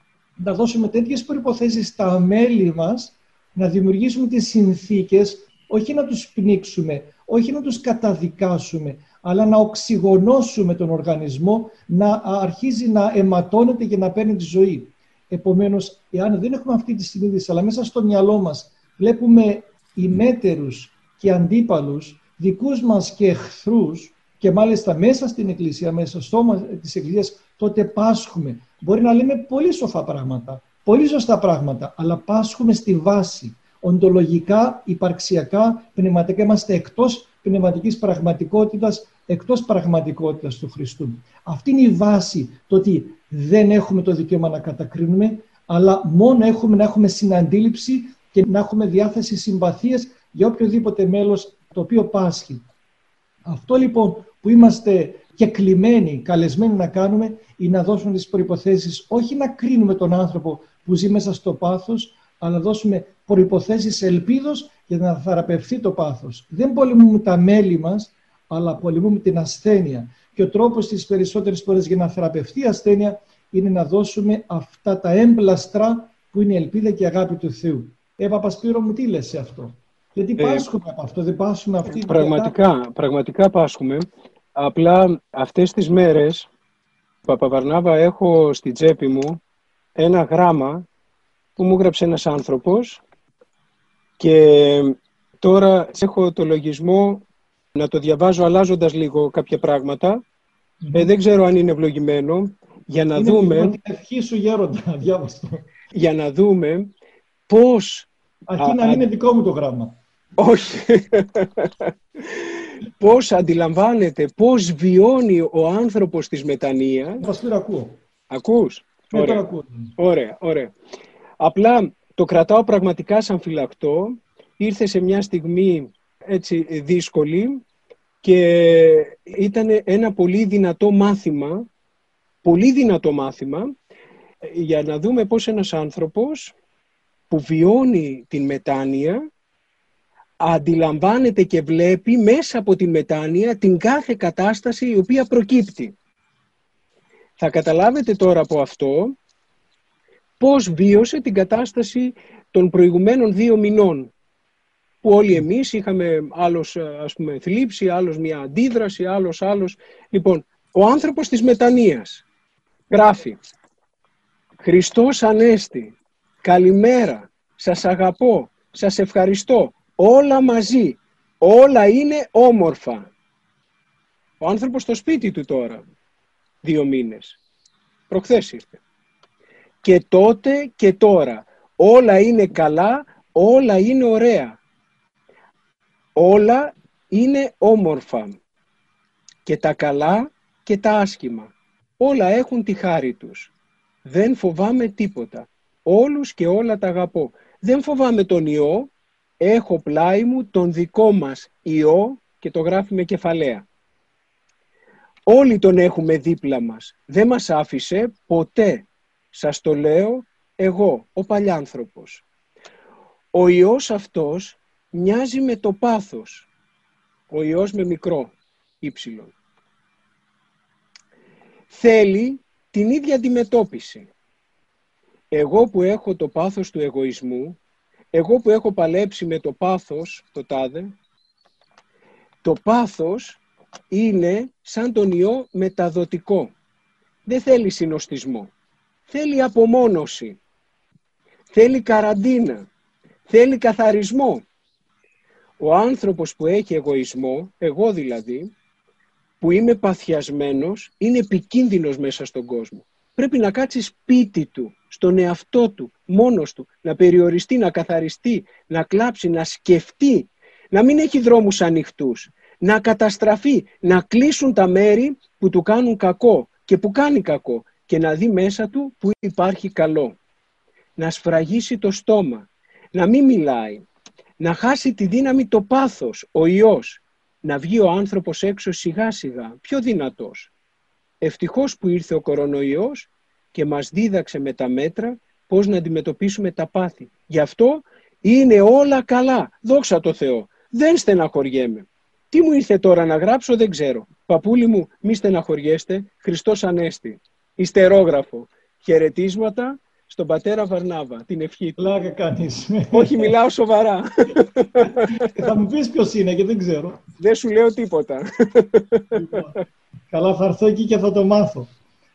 Speaker 1: Να δώσουμε τέτοιες προϋποθέσεις στα μέλη μας, να δημιουργήσουμε τις συνθήκες, όχι να τους πνίξουμε, όχι να τους καταδικάσουμε, αλλά να οξυγονώσουμε τον οργανισμό, να αρχίζει να αιματώνεται και να παίρνει τη ζωή. Επομένως, εάν δεν έχουμε αυτή τη συνείδηση, αλλά μέσα στο μυαλό μας βλέπουμε ημέτερους και αντίπαλους, δικούς μας και εχθρούς, και μάλιστα μέσα στην Εκκλησία, μέσα στο στόμα της Εκκλησίας, τότε πάσχουμε. Μπορεί να λέμε πολύ σοφά πράγματα, πολύ σωστά πράγματα, αλλά πάσχουμε στη βάση. Οντολογικά, υπαρξιακά, πνευματικά είμαστε εκτός πνευματικής πραγματικότητας, εκτός πραγματικότητας του Χριστού. Αυτή είναι η βάση, το ότι δεν έχουμε το δικαίωμα να κατακρίνουμε, αλλά μόνο έχουμε να έχουμε συναντήληψη και να έχουμε διάθεση συμπαθίας για οποιοδήποτε μέλος το οποίο πάσχει. Αυτό λοιπόν που είμαστε και κλημένοι, καλεσμένοι να κάνουμε, είναι να δώσουμε τις προϋποθέσεις, όχι να κρίνουμε τον άνθρωπο που ζει μέσα στο πάθος, αλλά να δώσουμε προϋποθέσεις ελπίδος για να θεραπευθεί το πάθος. Δεν πολεμούμε τα μέλη μας, αλλά πολεμούμε την ασθένεια. Και ο τρόπος τις περισσότερες φορές για να θεραπευτεί η ασθένεια είναι να δώσουμε αυτά τα έμπλαστρα που είναι η ελπίδα και η αγάπη του Θεού. Ε, Παπασπύρο μου, τι λες σε αυτό? Γιατί πάσχουμε ε, από αυτό, δεν πάσχουμε αυτή
Speaker 2: πραγματικά, την πραγματικά πάσχουμε. Απλά αυτές τις μέρες, Παπαβαρνάβα, έχω στη τσέπη μου ένα γράμμα που μου έγραψε ένας άνθρωπος και τώρα έχω το λογισμό να το διαβάζω αλλάζοντας λίγο κάποια πράγματα. Mm-hmm. Ε, δεν ξέρω αν είναι ευλογημένο. Για να
Speaker 1: είναι
Speaker 2: δούμε...
Speaker 1: την ευχή σου, Γέροντα, διάβαστο.
Speaker 2: Για να δούμε πώς...
Speaker 1: Αρκεί να είναι δικό μου το γράμμα.
Speaker 2: Όχι. Πώς αντιλαμβάνεται, πώς βιώνει ο άνθρωπος της μετανοίας.
Speaker 1: Παπασπύρο, ακούω.
Speaker 2: Ακούς?
Speaker 1: Ναι,
Speaker 2: ωραία.
Speaker 1: Ακούω.
Speaker 2: Ωραία, ωραία. Απλά το κρατάω πραγματικά σαν φυλακτό. Ήρθε σε μια στιγμή έτσι δύσκολη και ήταν ένα πολύ δυνατό μάθημα, πολύ δυνατό μάθημα για να δούμε πώς ένας άνθρωπος που βιώνει την μετάνοια αντιλαμβάνεται και βλέπει μέσα από την μετάνοια την κάθε κατάσταση η οποία προκύπτει. Θα καταλάβετε τώρα από αυτό πώς βίωσε την κατάσταση των προηγουμένων δύο μηνών, που όλοι εμείς είχαμε άλλος, ας πούμε, θλίψη, άλλος μια αντίδραση, άλλος άλλος. Λοιπόν, ο άνθρωπος της μετανοίας γράφει: Χριστός Ανέστη, καλημέρα, σας αγαπώ, σας ευχαριστώ, όλα μαζί, όλα είναι όμορφα. Ο άνθρωπος στο σπίτι του τώρα, δύο μήνες, προχθές ήρθε. Και τότε και τώρα, όλα είναι καλά, όλα είναι ωραία. Όλα είναι όμορφα. Και τα καλά και τα άσχημα. Όλα έχουν τη χάρη τους. Δεν φοβάμαι τίποτα. Όλους και όλα τα αγαπώ. Δεν φοβάμαι τον ιό. Έχω πλάι μου τον δικό μας ιό και το γράφει με κεφαλαία. Όλοι τον έχουμε δίπλα μας. Δεν μας άφησε ποτέ. Σας το λέω εγώ, ο παλιάνθρωπος. Ο ιός αυτός μοιάζει με το πάθος. Ο ιός με μικρό ύψιλον. Θέλει την ίδια αντιμετώπιση. Εγώ που έχω το πάθος του εγωισμού, εγώ που έχω παλέψει με το πάθος, το τάδε, το πάθος είναι σαν τον ιό μεταδοτικό. Δεν θέλει συνοστισμό. Θέλει απομόνωση. Θέλει καραντίνα. Θέλει καθαρισμό. Ο άνθρωπος που έχει εγωισμό, εγώ δηλαδή, που είμαι παθιασμένος, είναι επικίνδυνος μέσα στον κόσμο. Πρέπει να κάτσει σπίτι του στον εαυτό του, μόνος του, να περιοριστεί, να καθαριστεί, να κλάψει, να σκεφτεί, να μην έχει δρόμους ανοιχτούς, να καταστραφεί, να κλείσουν τα μέρη που του κάνουν κακό και που κάνει κακό και να δει μέσα του που υπάρχει καλό. Να σφραγίσει το στόμα, να μην μιλάει, να χάσει τη δύναμη το πάθος, ο ιός, να βγει ο άνθρωπος έξω σιγά σιγά, πιο δυνατός. Ευτυχώς που ήρθε ο κορονοϊός και μας δίδαξε με τα μέτρα πώς να αντιμετωπίσουμε τα πάθη. Γι' αυτό είναι όλα καλά, δόξα τω Θεώ. Δεν στεναχωριέμαι. Τι μου ήρθε τώρα να γράψω δεν ξέρω. Παππούλη μου, μη στεναχωριέστε, Χριστός Ανέστη. Ιστερόγραφο. Χαιρετίσματα στον πατέρα Βαρνάβα, την ευχή του.
Speaker 1: Πλάκα κάνεις.
Speaker 2: Όχι, μιλάω σοβαρά.
Speaker 1: Θα μου πεις ποιος είναι και δεν ξέρω.
Speaker 2: Δεν σου λέω τίποτα.
Speaker 1: Λοιπόν, καλά, θα έρθω εκεί και θα το μάθω.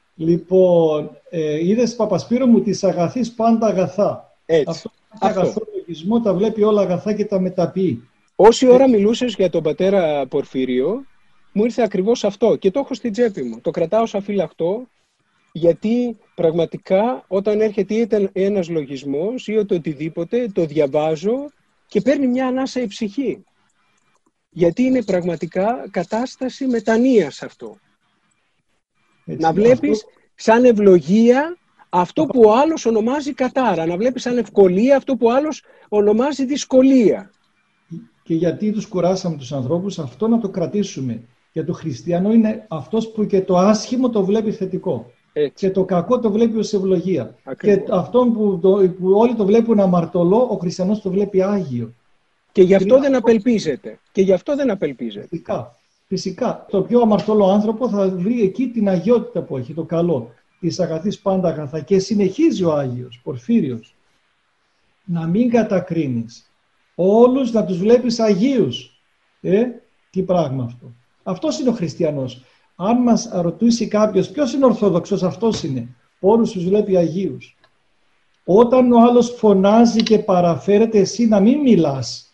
Speaker 1: Λοιπόν, ε, είδες Παπασπύρο μου της αγαθής πάντα αγαθά.
Speaker 2: Έτσι.
Speaker 1: Αυτό το αγαθό λογισμό τα βλέπει όλα αγαθά και τα μεταποιεί.
Speaker 2: Όση ώρα μιλούσες για τον πατέρα Πορφύριο, μου ήρθε ακριβώς αυτό και το έχω στην τσέπη μου. Το κρατάω σαν φυλαχτό, γιατί πραγματικά όταν έρχεται είτε ένας λογισμός ή το οτιδήποτε, το διαβάζω και παίρνει μια ανάσα η ψυχή. Γιατί είναι πραγματικά κατάσταση μετανοίας αυτό. Έτσι, να βλέπεις αυτό... σαν ευλογία αυτό που ο άλλος ονομάζει κατάρα. Να βλέπεις σαν ευκολία αυτό που ο άλλος ονομάζει δυσκολία.
Speaker 1: Και γιατί τους κουράσαμε τους ανθρώπους, αυτό να το κρατήσουμε. Για το χριστιανό είναι αυτός που και το άσχημο το βλέπει θετικό. Έτσι. Και το κακό το βλέπει ως ευλογία. Ακριβώς. Και αυτόν που, το, που όλοι το βλέπουν αμαρτωλό, ο χριστιανός το βλέπει άγιο.
Speaker 2: Και γι' αυτό δεν απελπίζεται. Και γι' αυτό δεν απελπίζεται.
Speaker 1: Φυσικά. Φυσικά. Το πιο αμαρτωλό άνθρωπο θα βρει εκεί την αγιότητα που έχει, το καλό. Της αγαθής πάντα αγαθά. Και συνεχίζει ο Άγιος Πορφύριος. Να μην κατακρίνεις. Όλους να τους βλέπεις αγίους. Ε, τι πράγμα αυτό. Αυτός είναι ο χριστιανός. Αν μας ρωτήσει κάποιος ποιος είναι ορθόδοξος, αυτός είναι. Όλους τους βλέπει αγίους. Όταν ο άλλος φωνάζει και παραφέρεται, εσύ να μην μιλάς.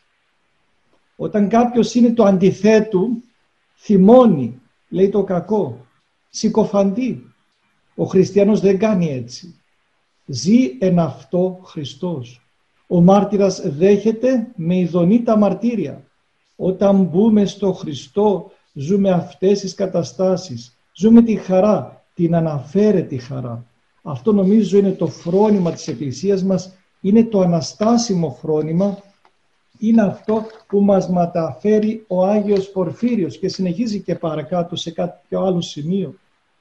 Speaker 1: Όταν κάποιος είναι το αντιθέτου, θυμώνει, λέει το κακό, συκοφαντεί. Ο χριστιανός δεν κάνει έτσι. Ζει εν αυτό Χριστός. Ο μάρτυρας δέχεται με ειδονή τα μαρτύρια. Όταν μπούμε στο Χριστό, ζούμε αυτές τις καταστάσεις. Ζούμε τη χαρά, την αναφέρετη χαρά. Αυτό νομίζω είναι το φρόνημα της Εκκλησίας μας. Είναι το αναστάσιμο φρόνημα. Είναι αυτό που μας μεταφέρει ο Άγιος Πορφύριος και συνεχίζει και παρακάτω σε κάποιο άλλο σημείο.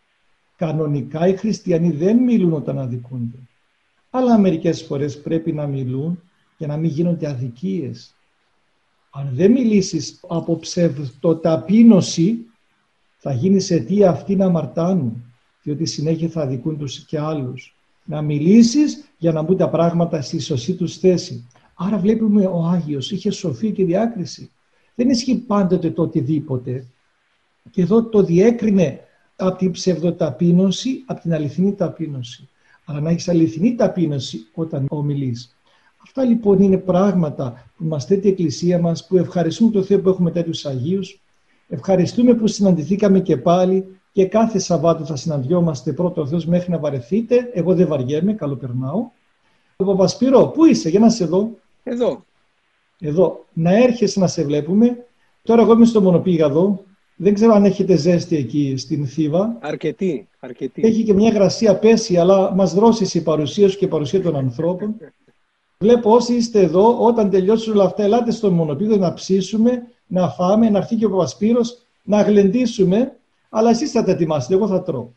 Speaker 1: Κανονικά οι χριστιανοί δεν μιλούν όταν αδικούνται. Αλλά μερικές φορές πρέπει να μιλούν για να μην γίνονται αδικίες. Αν δεν μιλήσεις από ψευδοταπείνωση, θα γίνεις αιτία αυτοί να αμαρτάνουν, διότι συνέχεια θα αδικούν τους και άλλους. Να μιλήσεις για να μπουν τα πράγματα στη σωστή τους θέση. Άρα βλέπουμε ο Άγιος είχε σοφία και διάκριση. Δεν ισχύει πάντοτε το οτιδήποτε. Και εδώ το διέκρινε από την ψευδοταπείνωση, από την αληθινή ταπείνωση. Αλλά να έχεις αληθινή ταπείνωση όταν ομιλείς. Αυτά λοιπόν είναι πράγματα που μας θέτει η Εκκλησία μας, που ευχαριστούμε τον Θεό που έχουμε τέτοιους Αγίους. Ευχαριστούμε που συναντηθήκαμε και πάλι και κάθε Σαββάτο θα συναντιόμαστε πρώτο ο Θεός μέχρι να βαρεθείτε. Εγώ δεν βαριέμαι, καλοπερνάω. Ο Παπασπύρο, πού είσαι, για να σε δω.
Speaker 2: Εδώ.
Speaker 1: Εδώ. Να έρχεσαι να σε βλέπουμε. Τώρα εγώ είμαι στο Μονοπήγαδο. Δεν ξέρω αν έχετε ζέστη εκεί στην Θήβα.
Speaker 2: Αρκετή, αρκετή.
Speaker 1: Έχει και μια υγρασία πέσει, αλλά μας δρώσεις η παρουσία σου και η παρουσία των ανθρώπων. Βλέπω όσοι είστε εδώ, όταν τελειώσουν όλα αυτά, ελάτε στο Μονοπήγαδο να ψήσουμε, να φάμε, να έρθει και ο Παπασπύρος, να γλεντήσουμε, αλλά εσείς θα τα ετοιμάσετε, εγώ θα τρώω.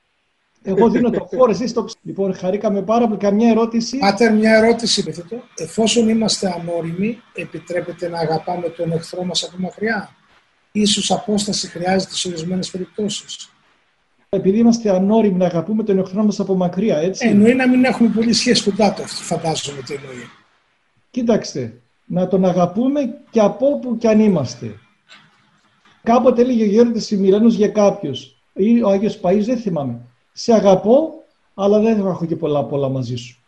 Speaker 1: Εγώ δίνω το χώρο, εσείς το ψήνετε. Λοιπόν, χαρήκαμε πάρα πολύ. Καμιά ερώτηση.
Speaker 3: Πάτερ, μια ερώτηση. Εφόσον είμαστε ανώριμοι, επιτρέπεται να αγαπάμε τον εχθρό μας από μακριά. Ίσως απόσταση χρειάζεται σε ορισμένες περιπτώσεις.
Speaker 1: Επειδή είμαστε ανώριμοι να αγαπούμε τον εχθρό μας από μακριά, έτσι.
Speaker 3: Εννοεί να μην έχουμε πολύ σχέση κοντά του, αυτό φαντάζομαι τι εννοεί.
Speaker 1: Κοίταξτε, να τον αγαπούμε και από όπου κι αν είμαστε. Κάποτε έλεγε ο Γέροντας Σιμηρένος για κάποιους, ή ο Άγιος Παΐς, δεν θυμάμαι. Σε αγαπώ, αλλά δεν θα έχω και πολλά πολλά μαζί σου.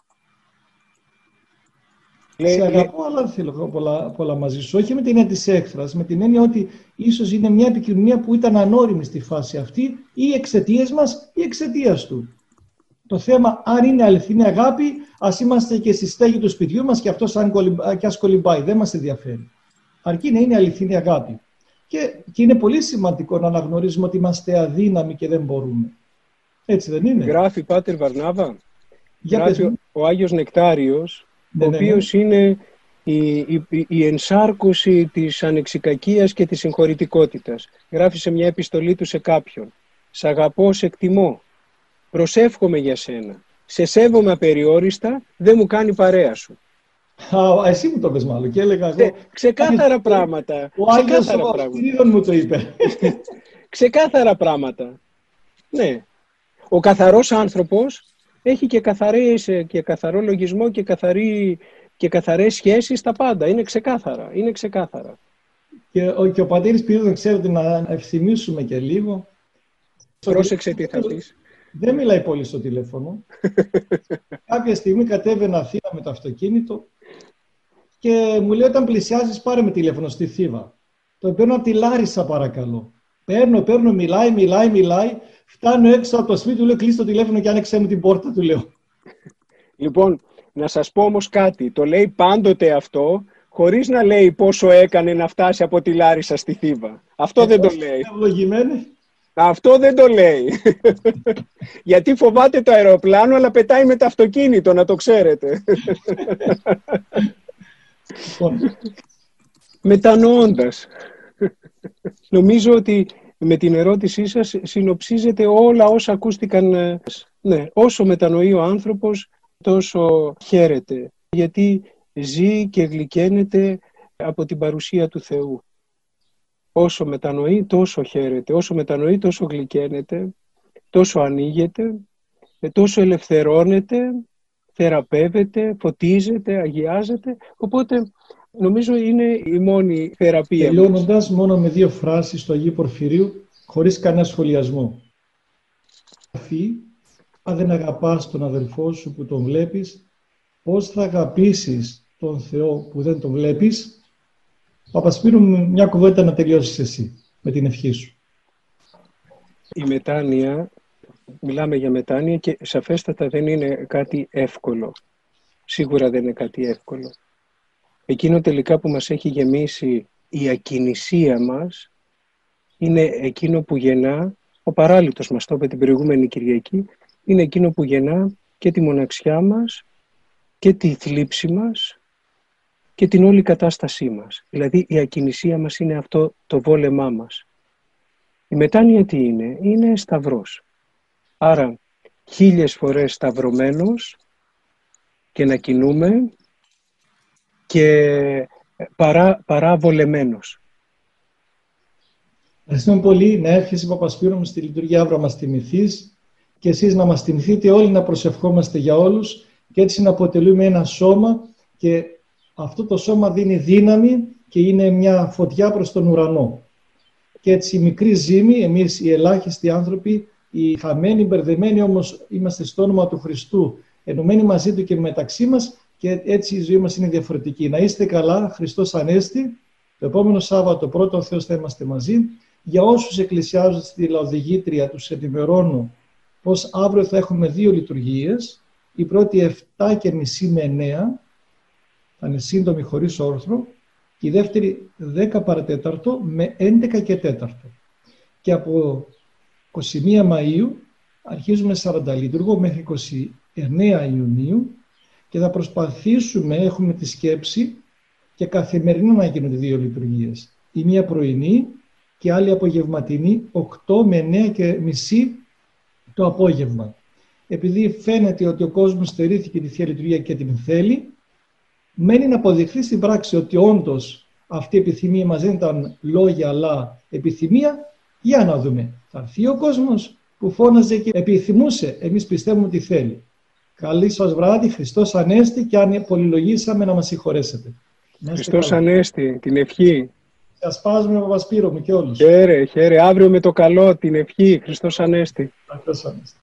Speaker 1: Λέει, σε αγαπώ, λέει... αλλά δεν θέλω πολλά, πολλά μαζί σου. Όχι με την έννοια της έκφρασης, με την έννοια ότι ίσως είναι μια επικοινωνία που ήταν ανώριμη στη φάση αυτή, ή εξαιτίας μας ή εξαιτίας του. Το θέμα, αν είναι αληθινή αγάπη, ας είμαστε και στη στέγη του σπιτιού μας και αυτός αν κολυμπά, και ας κολυμπάει. Δεν μας ενδιαφέρει. Αρκεί να είναι αληθινή αγάπη. Και, και είναι πολύ σημαντικό να αναγνωρίζουμε ότι είμαστε αδύναμοι και δεν μπορούμε. Έτσι δεν είναι?
Speaker 2: Γράφει Πάτερ Βαρνάβα.
Speaker 1: Για
Speaker 2: Γράφει
Speaker 1: πες...
Speaker 2: ο Άγιος Νεκτάριος,
Speaker 1: ναι,
Speaker 2: ο
Speaker 1: ναι,
Speaker 2: οποίος
Speaker 1: ναι.
Speaker 2: είναι η, η, η ενσάρκωση της ανεξικακίας και της συγχωρητικότητας. Γράφει σε μια επιστολή του σε κάποιον. «Σ' αγαπώ, σε εκτιμώ. Προσεύχομαι για σένα. Σε σέβομαι απεριόριστα, δεν μου κάνει παρέα σου».
Speaker 1: Α, εσύ μου το πες μάλλον και έλεγα εγώ.
Speaker 2: Ξε, ξεκάθαρα πράγματα.
Speaker 1: Ο Άγιος ο Αστηρίδων μου το είπε.
Speaker 2: Ξεκάθαρα πράγματα. Ναι. Ο καθαρός άνθρωπος έχει και, καθαρές, και καθαρό λογισμό και, καθαρή, και καθαρές σχέσεις στα πάντα. Είναι ξεκάθαρα. Είναι ξεκάθαρα.
Speaker 1: Και ο, και ο πατήρης Πυρίδων, ξέρετε, να ευθυμίσουμε και λίγο.
Speaker 2: Πρόσεξε τι θα πεις.
Speaker 1: Δεν μιλάει πολύ στο τηλέφωνο. Κάποια στιγμή κατέβαινα Αθήνα με το αυτοκίνητο και μου λέει, όταν πλησιάζεις πάρε με τηλέφωνο στη Θήβα. Το παίρνω από τη Λάρισα, παρακαλώ. Παίρνω, παίρνω, μιλάει, μιλάει, μιλάει. Φτάνω έξω από το σπίτι του, λέω, κλείσει το τηλέφωνο και άνοιξε μου την πόρτα, του λέω.
Speaker 2: Λοιπόν, να σας πω όμως κάτι. Το λέει πάντοτε αυτό, χωρίς να λέει πόσο έκανε να φτάσει από τη Λάρισα στη Θήβα. Αυτό ε, δεν το λέει.
Speaker 1: Ευλογημένη. Αυτό
Speaker 2: δεν το λέει. Γιατί φοβάται το αεροπλάνο, αλλά πετάει με το αυτοκίνητο, να το ξέρετε. Μετανοώντας. Νομίζω ότι με την ερώτησή σας συνοψίζεται όλα όσα ακούστηκαν. Ναι, όσο μετανοεί ο άνθρωπος, τόσο χαίρεται. Γιατί ζει και γλυκαίνεται από την παρουσία του Θεού. Όσο μετανοεί, τόσο χαίρεται. Όσο μετανοεί, τόσο γλυκαίνεται, τόσο ανοίγεται, τόσο ελευθερώνεται, θεραπεύεται, φωτίζεται, αγιάζεται. Οπότε, νομίζω είναι η μόνη θεραπεία.
Speaker 1: Τελειώνοντας μόνο με δύο φράσεις του Αγίου Πορφυρίου, χωρίς κανένα σχολιασμό. Αν δεν αγαπάς τον αδελφό σου που τον βλέπεις, πώς θα αγαπήσεις τον Θεό που δεν τον βλέπεις? Παπασπύρου, μια κουβέντα να τελειώσεις εσύ με την ευχή σου.
Speaker 2: Η μετάνοια, μιλάμε για μετάνοια και σαφέστατα δεν είναι κάτι εύκολο. Σίγουρα δεν είναι κάτι εύκολο. Εκείνο τελικά που μας έχει γεμίσει η ακινησία μας είναι εκείνο που γεννά, ο παράλυτος μας το είπε την προηγούμενη Κυριακή, είναι εκείνο που γεννά και τη μοναξιά μας και τη θλίψη μας και την όλη κατάστασή μας. Δηλαδή η ακινησία μας είναι αυτό το βόλεμά μας. Η μετάνοια τι είναι? Είναι σταυρός. Άρα χίλιες φορές σταυρωμένος και να κινούμε και παρά, παρά βολεμένος.
Speaker 1: Ευχαριστούμε πολύ. Να έρχεσαι, Παπασπύρο μου, στη λειτουργία αύριο να μας τιμηθείς και εσείς να μας τιμηθείτε, όλοι να προσευχόμαστε για όλους και έτσι να αποτελούμε ένα σώμα και αυτό το σώμα δίνει δύναμη και είναι μια φωτιά προς τον ουρανό. Και έτσι η μικρή ζύμη, εμείς οι ελάχιστοι άνθρωποι, οι χαμένοι, μπερδεμένοι όμως είμαστε στο όνομα του Χριστού, ενωμένοι μαζί Του και μεταξύ μας και έτσι η ζωή μας είναι διαφορετική. Να είστε καλά, Χριστός Ανέστη. Το επόμενο Σάββατο, πρώτο ο Θεός, θα είμαστε μαζί. Για όσους εκκλησιάζονται στη Λαοδηγήτρια, τους ενημερώνω πως αύριο θα έχουμε δύο λειτουργίες. Η πρώτη εφτά και μισή με εννέα, θα είναι σύντομη χωρίς όρθρο, και η δεύτερη δέκα παρατέταρτο με έντεκα και τέταρτο. Και από είκοσι μία Μαΐου αρχίζουμε σαράντα λειτουργό μέχρι είκοσι εννέα Ιουνίου και θα προσπαθήσουμε, έχουμε τη σκέψη, και καθημερινά να γίνονται δύο λειτουργίες. Η μία πρωινή και άλλη απογευματινή, οκτώ με εννέα και μισή το απόγευμα. Επειδή φαίνεται ότι ο κόσμος στερήθηκε τη Θεία Λειτουργία και την θέλει, μένει να αποδειχθεί στην πράξη ότι όντως αυτή η επιθυμία μας δεν ήταν λόγια αλλά επιθυμία. Για να δούμε. Θα έρθει ο κόσμος που φώναζε και επιθυμούσε. Εμείς πιστεύουμε ότι θέλει. Καλή σας βράδυ, Χριστός Ανέστη, και αν πολυλογήσαμε να μας συγχωρέσετε.
Speaker 2: Χριστός Ανέστη, την ευχή.
Speaker 1: Σας πάζουμε, Παπασπύρο μου, και όλους.
Speaker 2: Χαίρε, χαίρε. Αύριο με το καλό, την ευχή. Χριστός Ανέστη.
Speaker 1: Χριστός Ανέστη.